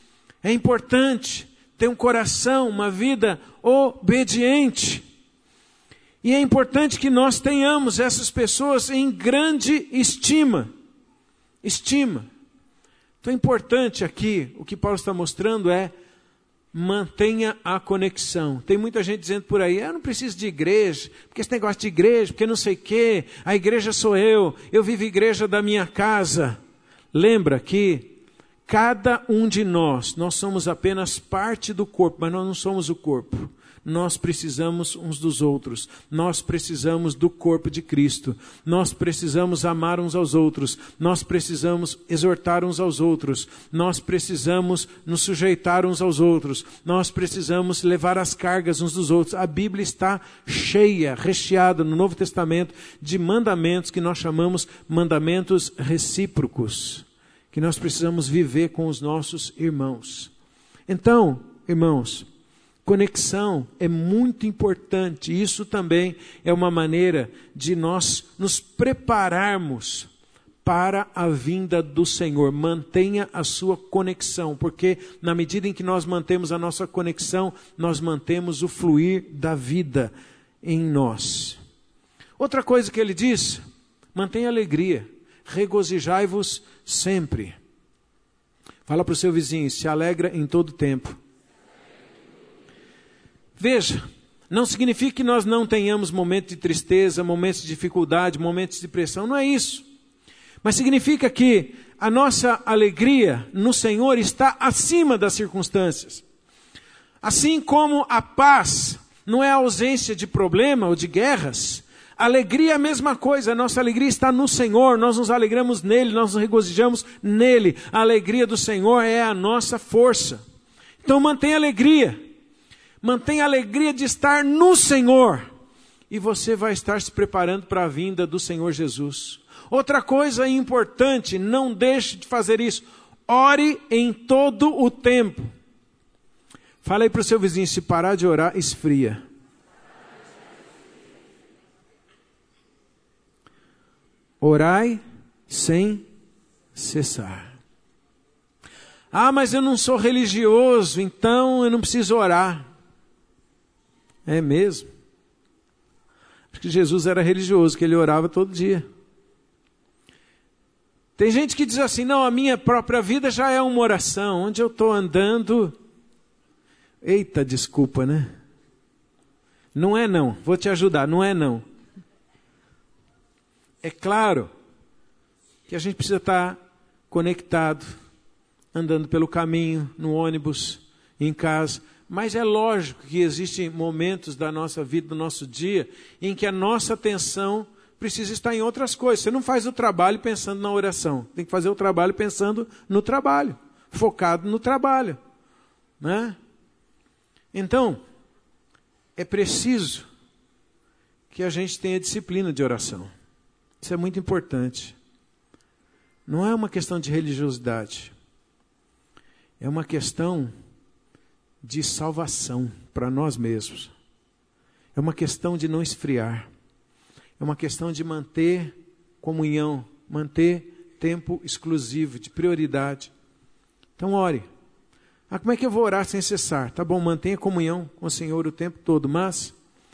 É importante ter um coração, uma vida obediente. E é importante que nós tenhamos essas pessoas em grande estima. Estima. Então é importante aqui, o que Paulo está mostrando é, mantenha a conexão. Tem muita gente dizendo por aí, eu não preciso de igreja, porque esse negócio de igreja, porque não sei o quê, a igreja sou eu, eu vivo igreja da minha casa. Lembra que cada um de nós, nós somos apenas parte do corpo, mas nós não somos o corpo. Nós precisamos uns dos outros. Nós precisamos do corpo de Cristo. Nós precisamos amar uns aos outros. Nós precisamos exortar uns aos outros. Nós precisamos nos sujeitar uns aos outros. Nós precisamos levar as cargas uns dos outros. A Bíblia está cheia, recheada no Novo Testamento de mandamentos que nós chamamos mandamentos recíprocos, que nós precisamos viver com os nossos irmãos. Então, irmãos, conexão é muito importante. Isso também é uma maneira de nós nos prepararmos para a vinda do Senhor. Mantenha a sua conexão, porque na medida em que nós mantemos a nossa conexão, nós mantemos o fluir da vida em nós. Outra coisa que ele diz, mantenha alegria, regozijai-vos sempre. Fala para o seu vizinho, se alegra em todo tempo. Veja, não significa que nós não tenhamos momentos de tristeza, momentos de dificuldade, momentos de pressão, não é isso. Mas significa que a nossa alegria no Senhor está acima das circunstâncias. Assim como a paz não é a ausência de problema ou de guerras, a alegria é a mesma coisa, a nossa alegria está no Senhor, nós nos alegramos nele, nós nos regozijamos nele. A alegria do Senhor é a nossa força. Então mantenha alegria. Mantenha a alegria de estar no Senhor. E você vai estar se preparando para a vinda do Senhor Jesus. Outra coisa importante, não deixe de fazer isso. Ore em todo o tempo. Fala aí para o seu vizinho, se parar de orar, esfria. Orai sem cessar. Ah, mas eu não sou religioso, então eu não preciso orar. É mesmo? Acho que Jesus era religioso, que ele orava todo dia. Tem gente que diz assim, não, a minha própria vida já é uma oração. Onde eu estou andando... Eita, desculpa, né? Não é não, vou te ajudar, não é não. É claro que a gente precisa estar conectado, andando pelo caminho, no ônibus, em casa. Mas é lógico que existem momentos da nossa vida, do nosso dia, em que a nossa atenção precisa estar em outras coisas. Você não faz o trabalho pensando na oração. Tem que fazer o trabalho pensando no trabalho, focado no trabalho, né? Então, é preciso que a gente tenha disciplina de oração. Isso é muito importante. Não é uma questão de religiosidade. É uma questão de salvação para nós mesmos. É uma questão de não esfriar. É uma questão de manter comunhão, manter tempo exclusivo, de prioridade. Então ore. Ah, como é que eu vou orar sem cessar? Tá bom, mantenha comunhão com o Senhor o tempo todo, mas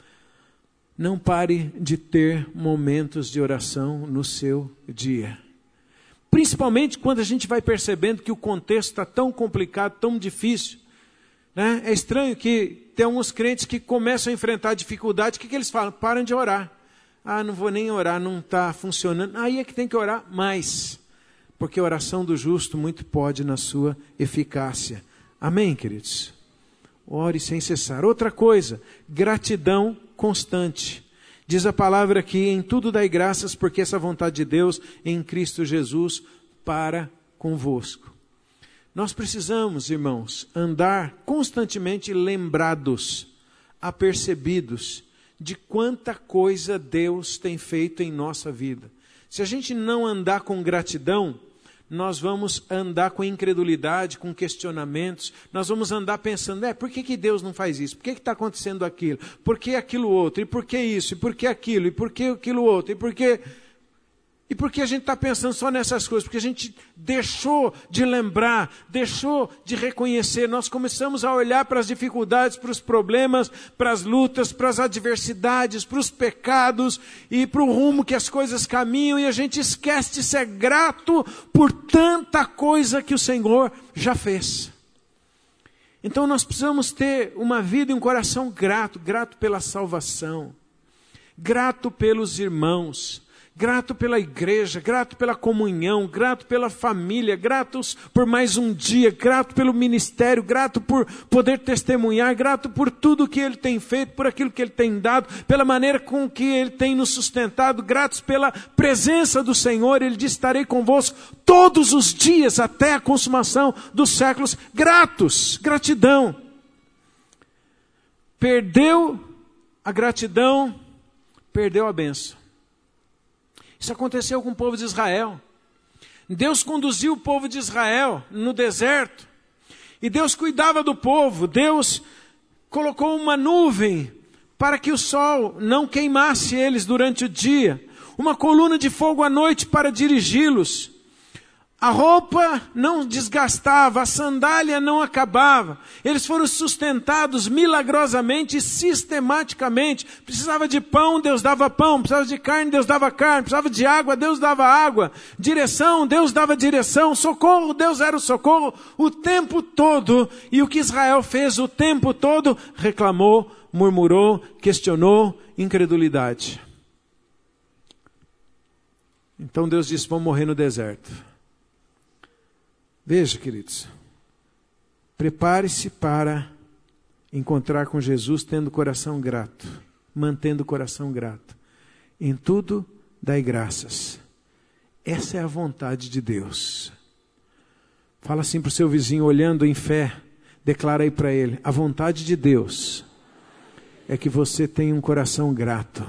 não pare de ter momentos de oração no seu dia. Principalmente quando a gente vai percebendo que o contexto está tão complicado, tão difícil. Né? É estranho que tem alguns crentes que começam a enfrentar dificuldade, o que, que eles falam? Param de orar. Ah, não vou nem orar, não está funcionando. Aí é que tem que orar mais, porque a oração do justo muito pode na sua eficácia. Amém, queridos? Ore sem cessar. Outra coisa, gratidão constante. Diz a palavra aqui, em tudo dai graças, porque essa vontade de Deus em Cristo Jesus para convosco. Nós precisamos, irmãos, andar constantemente lembrados, apercebidos de quanta coisa Deus tem feito em nossa vida. Se a gente não andar com gratidão, nós vamos andar com incredulidade, com questionamentos, nós vamos andar pensando, é, por que, que Deus não faz isso? Por que está acontecendo aquilo? Por que aquilo outro? E por que isso? E por que aquilo? E por que aquilo outro? E por que... E por que a gente está pensando só nessas coisas? Porque a gente deixou de lembrar, deixou de reconhecer. Nós começamos a olhar para as dificuldades, para os problemas, para as lutas, para as adversidades, para os pecados e para o rumo que as coisas caminham. E a gente esquece de ser grato por tanta coisa que o Senhor já fez. Então nós precisamos ter uma vida e um coração grato, grato pela salvação, grato pelos irmãos, grato pela igreja, grato pela comunhão, grato pela família, gratos por mais um dia, grato pelo ministério, grato por poder testemunhar, grato por tudo que Ele tem feito, por aquilo que Ele tem dado, pela maneira com que Ele tem nos sustentado, gratos pela presença do Senhor. Ele diz: estarei convosco todos os dias até a consumação dos séculos. Gratos, gratidão. Perdeu a gratidão, perdeu a bênção. Isso aconteceu com o povo de Israel. Deus conduziu o povo de Israel no deserto. E Deus cuidava do povo. Deus colocou uma nuvem para que o sol não queimasse eles durante o dia. Uma coluna de fogo à noite para dirigi-los. A roupa não desgastava, a sandália não acabava. Eles foram sustentados milagrosamente e sistematicamente. Precisava de pão, Deus dava pão. Precisava de carne, Deus dava carne. Precisava de água, Deus dava água. Direção, Deus dava direção. Socorro, Deus era o socorro o tempo todo. E o que Israel fez o tempo todo? Reclamou, murmurou, questionou, incredulidade. Então Deus disse: vão morrer no deserto. Veja, queridos, prepare-se para encontrar com Jesus tendo o coração grato, mantendo o coração grato. Em tudo, dai graças. Essa é a vontade de Deus. Fala assim para o seu vizinho, olhando em fé, declara aí para ele: a vontade de Deus é que você tenha um coração grato.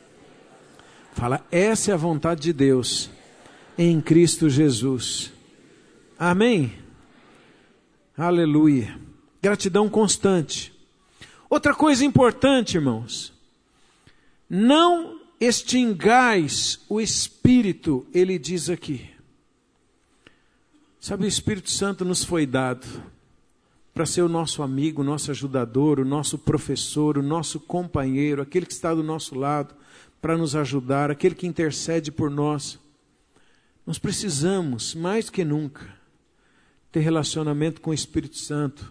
Fala: essa é a vontade de Deus em Cristo Jesus. Amém? Aleluia. Gratidão constante. Outra coisa importante, irmãos. Não extingais o Espírito, ele diz aqui. Sabe, o Espírito Santo nos foi dado para ser o nosso amigo, o nosso ajudador, o nosso professor, o nosso companheiro, aquele que está do nosso lado para nos ajudar, aquele que intercede por nós. Nós precisamos, mais que nunca, ter relacionamento com o Espírito Santo.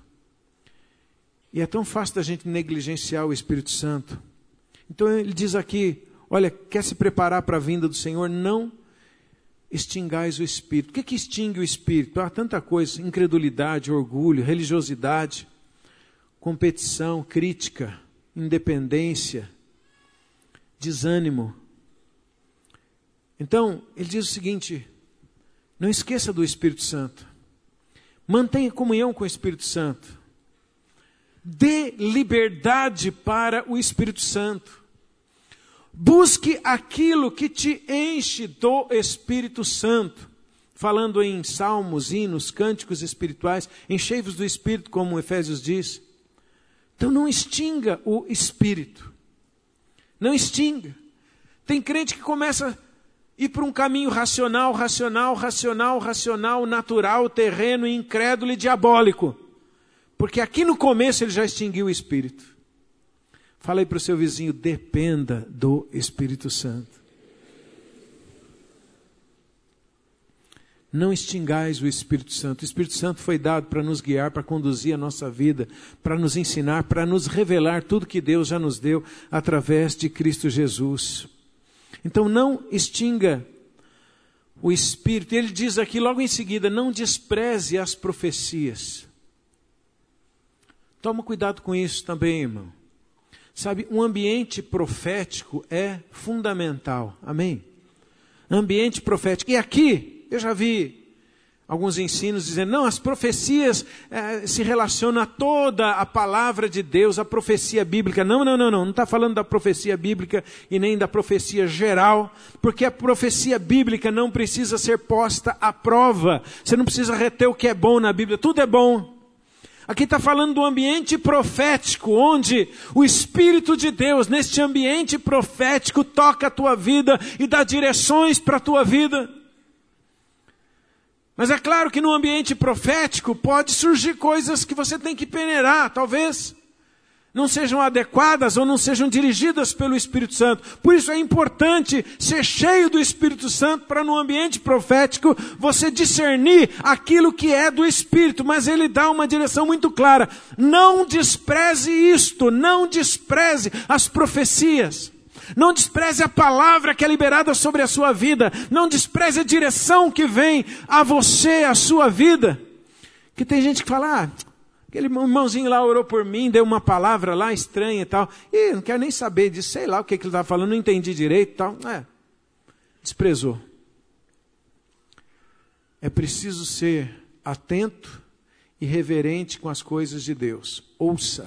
E é tão fácil da gente negligenciar o Espírito Santo. Então ele diz aqui, olha, quer se preparar para a vinda do Senhor? Não extingais o Espírito. O que, que extingue o Espírito? Há tanta coisa: incredulidade, orgulho, religiosidade, competição, crítica, independência, desânimo. Então, ele diz o seguinte: não esqueça do Espírito Santo. Mantenha comunhão com o Espírito Santo. Dê liberdade para o Espírito Santo. Busque aquilo que te enche do Espírito Santo. Falando em salmos, hinos, cânticos espirituais, enchei-vos do Espírito, como Efésios diz. Então não extinga o Espírito. Não extinga. Tem crente que começa ir por um caminho racional, racional, racional, racional, natural, terreno, incrédulo e diabólico. Porque aqui no começo ele já extinguiu o Espírito. Fala aí para o seu vizinho: dependa do Espírito Santo. Não extingais o Espírito Santo. O Espírito Santo foi dado para nos guiar, para conduzir a nossa vida, para nos ensinar, para nos revelar tudo que Deus já nos deu através de Cristo Jesus. Então não extinga o Espírito. Ele diz aqui logo em seguida: não despreze as profecias. Toma cuidado com isso também, irmão. Sabe, um ambiente profético é fundamental. Amém? Ambiente profético. E aqui, eu já vi alguns ensinos dizendo: não, as profecias eh, se relacionam a toda a palavra de Deus, a profecia bíblica. Não, não, não, não. Não está falando da profecia bíblica e nem da profecia geral, porque a profecia bíblica não precisa ser posta à prova. Você não precisa reter o que é bom na Bíblia. Tudo é bom. Aqui está falando do ambiente profético, onde o Espírito de Deus, neste ambiente profético, toca a tua vida e dá direções para a tua vida. Mas é claro que no ambiente profético pode surgir coisas que você tem que peneirar, talvez não sejam adequadas ou não sejam dirigidas pelo Espírito Santo. Por isso é importante ser cheio do Espírito Santo para no ambiente profético você discernir aquilo que é do Espírito. Mas ele dá uma direção muito clara. Não despreze isto, não despreze as profecias. Não despreze a palavra que é liberada sobre a sua vida. Não despreze a direção que vem a você, a sua vida. Que tem gente que fala... Ah, aquele irmãozinho lá orou por mim, deu uma palavra lá estranha e tal. E não quero nem saber disso, sei lá o que, que ele estava falando, não entendi direito e tal. É, desprezou. É preciso ser atento e reverente com as coisas de Deus. Ouça.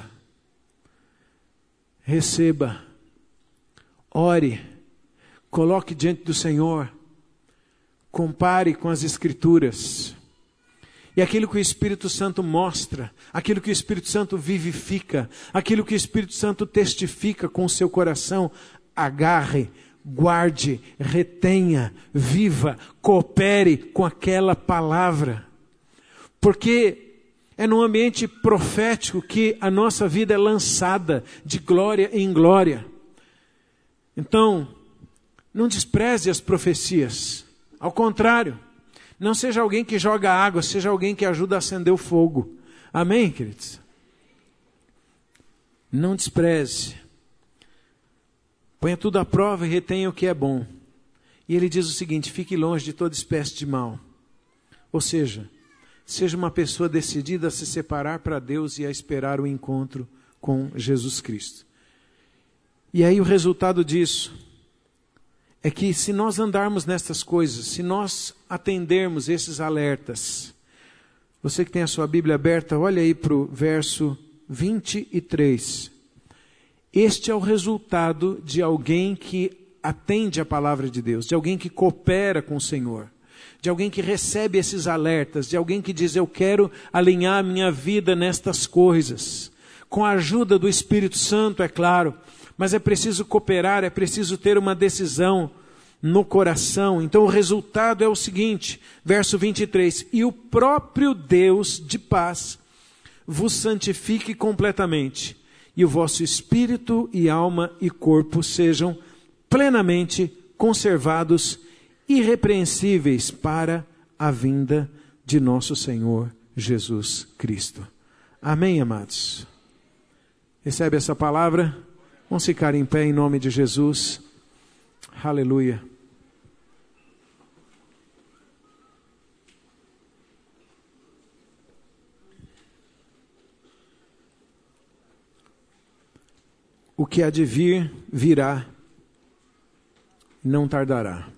Receba. Ore. Coloque diante do Senhor. Compare com as Escrituras. E aquilo que o Espírito Santo mostra, aquilo que o Espírito Santo vivifica, aquilo que o Espírito Santo testifica com o seu coração, agarre, guarde, retenha, viva, coopere com aquela palavra. Porque é no ambiente profético que a nossa vida é lançada de glória em glória. Então, não despreze as profecias, ao contrário. Não seja alguém que joga água, seja alguém que ajuda a acender o fogo. Amém, queridos? Não despreze. Ponha tudo à prova e retenha o que é bom. E ele diz o seguinte: fique longe de toda espécie de mal. Ou seja, seja uma pessoa decidida a se separar para Deus e a esperar o encontro com Jesus Cristo. E aí o resultado disso é que se nós andarmos nestas coisas, se nós atendermos esses alertas, você que tem a sua Bíblia aberta, olha aí para o verso vinte e três. Este é o resultado de alguém que atende a palavra de Deus, de alguém que coopera com o Senhor, de alguém que recebe esses alertas, de alguém que diz: eu quero alinhar minha vida nestas coisas, com a ajuda do Espírito Santo, é claro. Mas é preciso cooperar, é preciso ter uma decisão no coração. Então o resultado é o seguinte, verso vinte e três. E o próprio Deus de paz vos santifique completamente, e o vosso espírito e alma e corpo sejam plenamente conservados, irrepreensíveis para a vinda de nosso Senhor Jesus Cristo. Amém, amados? Recebe essa palavra? Vamos ficar em pé em nome de Jesus. Aleluia. O que há de vir, virá, e não tardará.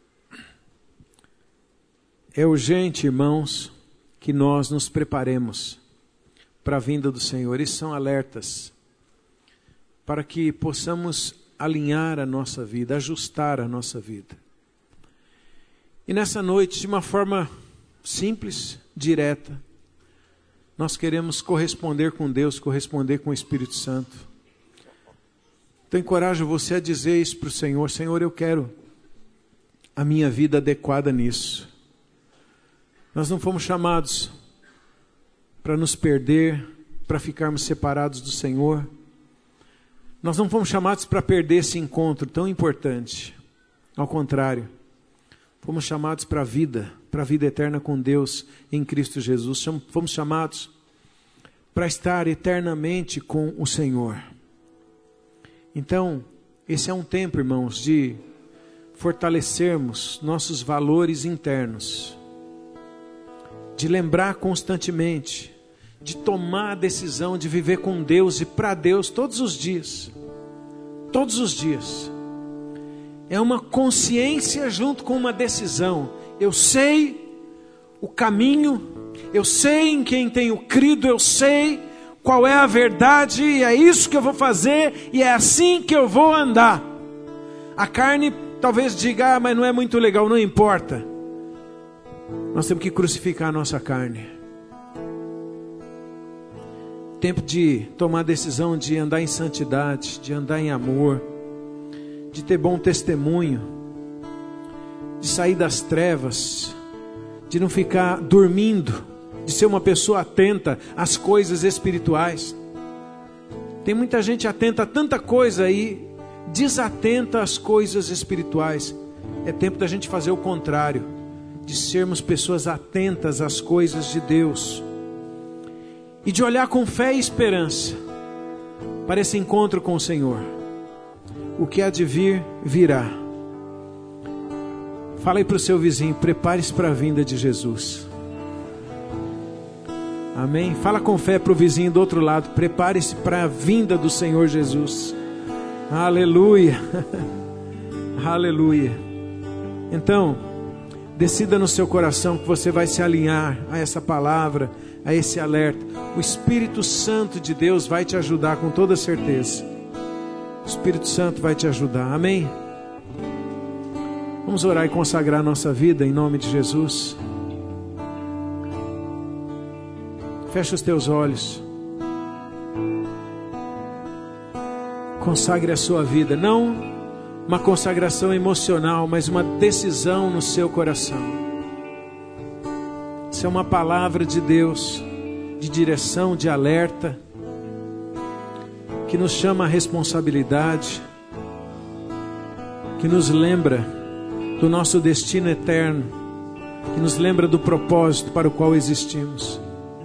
É urgente, irmãos, que nós nos preparemos para a vinda do Senhor. Esses são alertas para que possamos alinhar a nossa vida, ajustar a nossa vida. E nessa noite, de uma forma simples, direta, nós queremos corresponder com Deus, corresponder com o Espírito Santo. Então encorajo você a dizer isso para o Senhor: Senhor, eu quero a minha vida adequada nisso. Nós não fomos chamados para nos perder, para ficarmos separados do Senhor. Nós não fomos chamados para perder esse encontro tão importante. Ao contrário, fomos chamados para a vida, para a vida eterna com Deus em Cristo Jesus. Fomos chamados para estar eternamente com o Senhor. Então, esse é um tempo, irmãos, de fortalecermos nossos valores internos, de lembrar constantemente, de tomar a decisão de viver com Deus e para Deus todos os dias. Todos os dias. É uma consciência junto com uma decisão. Eu sei o caminho, eu sei em quem tenho crido, eu sei qual é a verdade, e é isso que eu vou fazer, e é assim que eu vou andar. A carne talvez diga: ah, mas não é muito legal, não importa. Nós temos que crucificar a nossa carne. tempo de tomar a decisão de andar em santidade, de andar em amor, de ter bom testemunho, de sair das trevas, de não ficar dormindo, de ser uma pessoa atenta às coisas espirituais. Tem muita gente atenta a tanta coisa aí, desatenta às coisas espirituais. É tempo da gente fazer o contrário, de sermos pessoas atentas às coisas de Deus e de olhar com fé e esperança para esse encontro com o Senhor. O que há de vir, virá. Fala aí para o seu vizinho, prepare-se para a vinda de Jesus. Amém? Fala com fé para o vizinho do outro lado, prepare-se para a vinda do Senhor Jesus. Aleluia. Aleluia. Então, decida no seu coração que você vai se alinhar a essa palavra, a esse alerta. O Espírito Santo de Deus vai te ajudar com toda certeza. O Espírito Santo vai te ajudar. Amém? Vamos orar e consagrar a nossa vida em nome de Jesus. Fecha os teus olhos. Consagre a sua vida. Não uma consagração emocional, mas uma decisão no seu coração. Isso é uma palavra de Deus, de direção, de alerta, que nos chama a responsabilidade, que nos lembra do nosso destino eterno, que nos lembra do propósito para o qual existimos.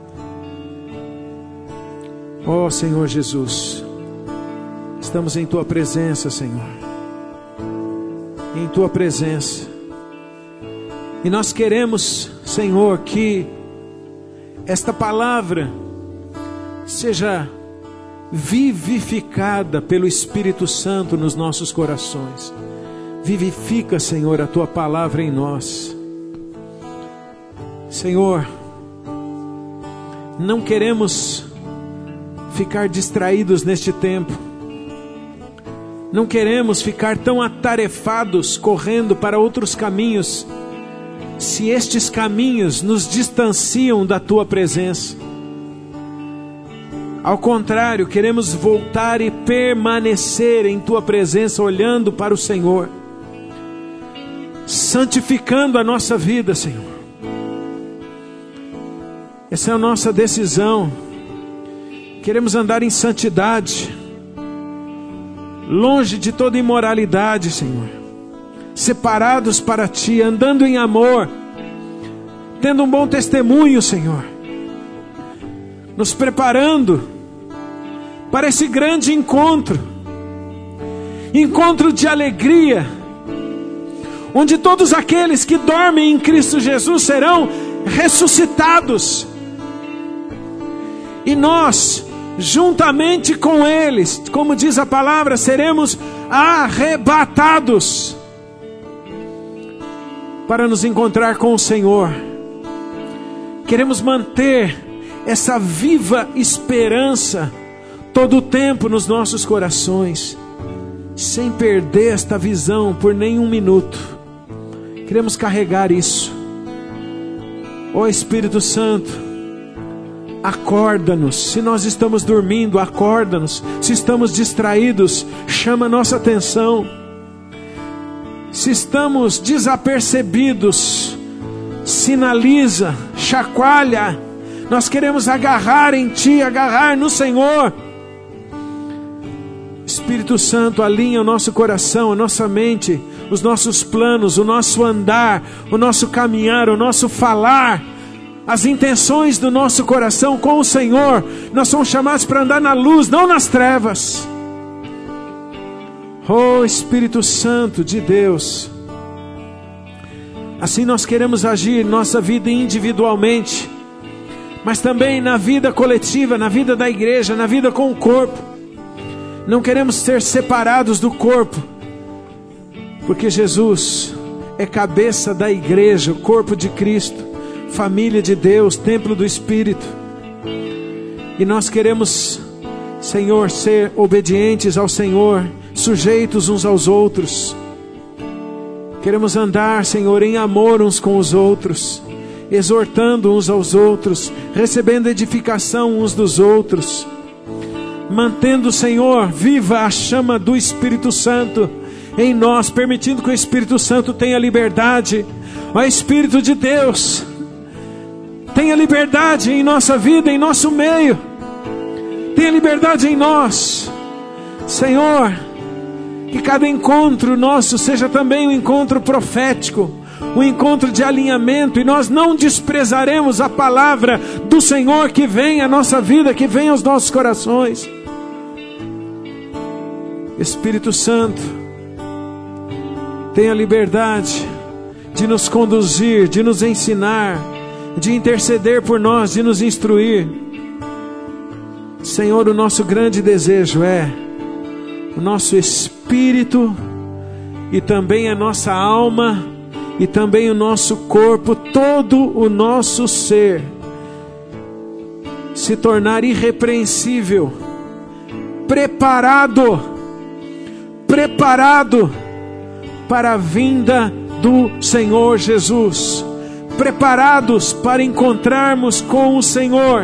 Ó oh, Senhor Jesus, estamos em Tua presença, Senhor, em Tua presença, e nós queremos, Senhor, que esta palavra seja vivificada pelo Espírito Santo nos nossos corações. Vivifica, Senhor, a Tua palavra em nós. Senhor, não queremos ficar distraídos neste tempo. Não queremos ficar tão atarefados, correndo para outros caminhos, se estes caminhos nos distanciam da Tua presença. Ao contrário, queremos voltar e permanecer em Tua presença, olhando para o Senhor, santificando a nossa vida, Senhor. Essa é a nossa decisão. Queremos andar em santidade, longe de toda imoralidade, Senhor, separados para Ti, andando em amor, tendo um bom testemunho, Senhor, nos preparando para esse grande encontro, encontro de alegria, onde todos aqueles que dormem em Cristo Jesus serão ressuscitados, e nós, juntamente com eles, como diz a palavra, seremos arrebatados para nos encontrar com o Senhor. Queremos manter essa viva esperança todo o tempo nos nossos corações, sem perder esta visão por nenhum minuto. Queremos carregar isso. Ó Espírito Santo, acorda-nos. Se nós estamos dormindo, acorda-nos. Se estamos distraídos, chama a nossa atenção. Se estamos desapercebidos, sinaliza, chacoalha. Nós queremos agarrar em Ti, agarrar no Senhor. Espírito Santo, alinha o nosso coração, a nossa mente, os nossos planos, o nosso andar, o nosso caminhar, o nosso falar, as intenções do nosso coração com o Senhor. Nós somos chamados para andar na luz, não nas trevas. Oh Espírito Santo de Deus, assim nós queremos agir em nossa vida individualmente, mas também na vida coletiva, na vida da igreja, na vida com o corpo. Não queremos ser separados do corpo, porque Jesus é cabeça da igreja, o corpo de Cristo, família de Deus, templo do Espírito. E nós queremos, Senhor, ser obedientes ao Senhor, sujeitos uns aos outros. Queremos andar, Senhor, em amor uns com os outros, exortando uns aos outros, recebendo edificação uns dos outros, mantendo, Senhor, viva a chama do Espírito Santo em nós, permitindo que o Espírito Santo tenha liberdade. Ó Espírito de Deus, tenha liberdade em nossa vida, em nosso meio, tenha liberdade em nós, Senhor. Que cada encontro nosso seja também um encontro profético, um encontro de alinhamento, e nós não desprezaremos a palavra do Senhor que vem à nossa vida, que vem aos nossos corações. Espírito Santo, tenha liberdade de nos conduzir, de nos ensinar, de interceder por nós, de nos instruir. Senhor, o nosso grande desejo é o nosso espírito e também a nossa alma e também o nosso corpo, todo o nosso ser se tornar irrepreensível, preparado, preparado para a vinda do Senhor Jesus, preparados para encontrarmos com o Senhor.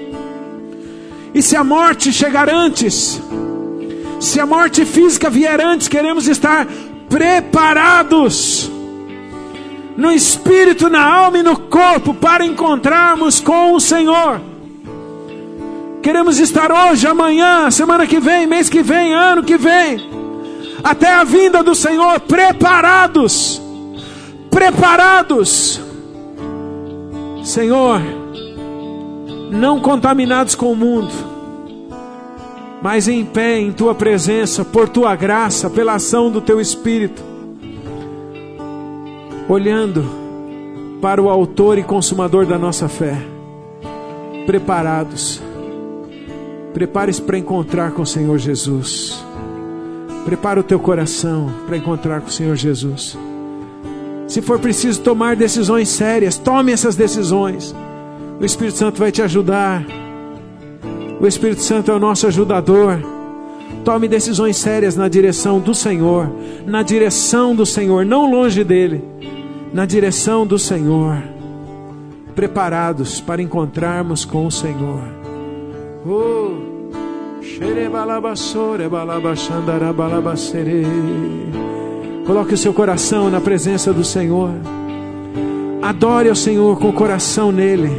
E se a morte chegar antes, se a morte física vier antes, queremos estar preparados no espírito, na alma e no corpo para encontrarmos com o Senhor. Queremos estar hoje, amanhã, semana que vem, mês que vem, ano que vem, até a vinda do Senhor, preparados, preparados, Senhor, não contaminados com o mundo, mas em pé em Tua presença, por Tua graça, pela ação do Teu Espírito, olhando para o autor e consumador da nossa fé, preparados. Prepare-se para encontrar com o Senhor Jesus. Prepara o teu coração para encontrar com o Senhor Jesus. Se for preciso tomar decisões sérias, tome essas decisões. O Espírito Santo vai te ajudar. O Espírito Santo é o nosso ajudador. Tome decisões sérias na direção do Senhor, na direção do Senhor, não longe dele, na direção do Senhor, preparados para encontrarmos com o Senhor. Oh, coloque o seu coração na presença do Senhor. Adore ao Senhor com o coração nele.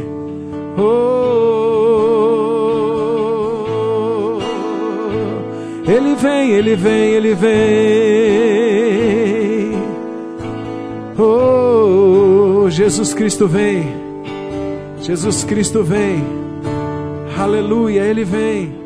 Oh, Ele vem, Ele vem, Ele vem. Oh, Jesus Cristo vem. Jesus Cristo vem. Aleluia, Ele vem.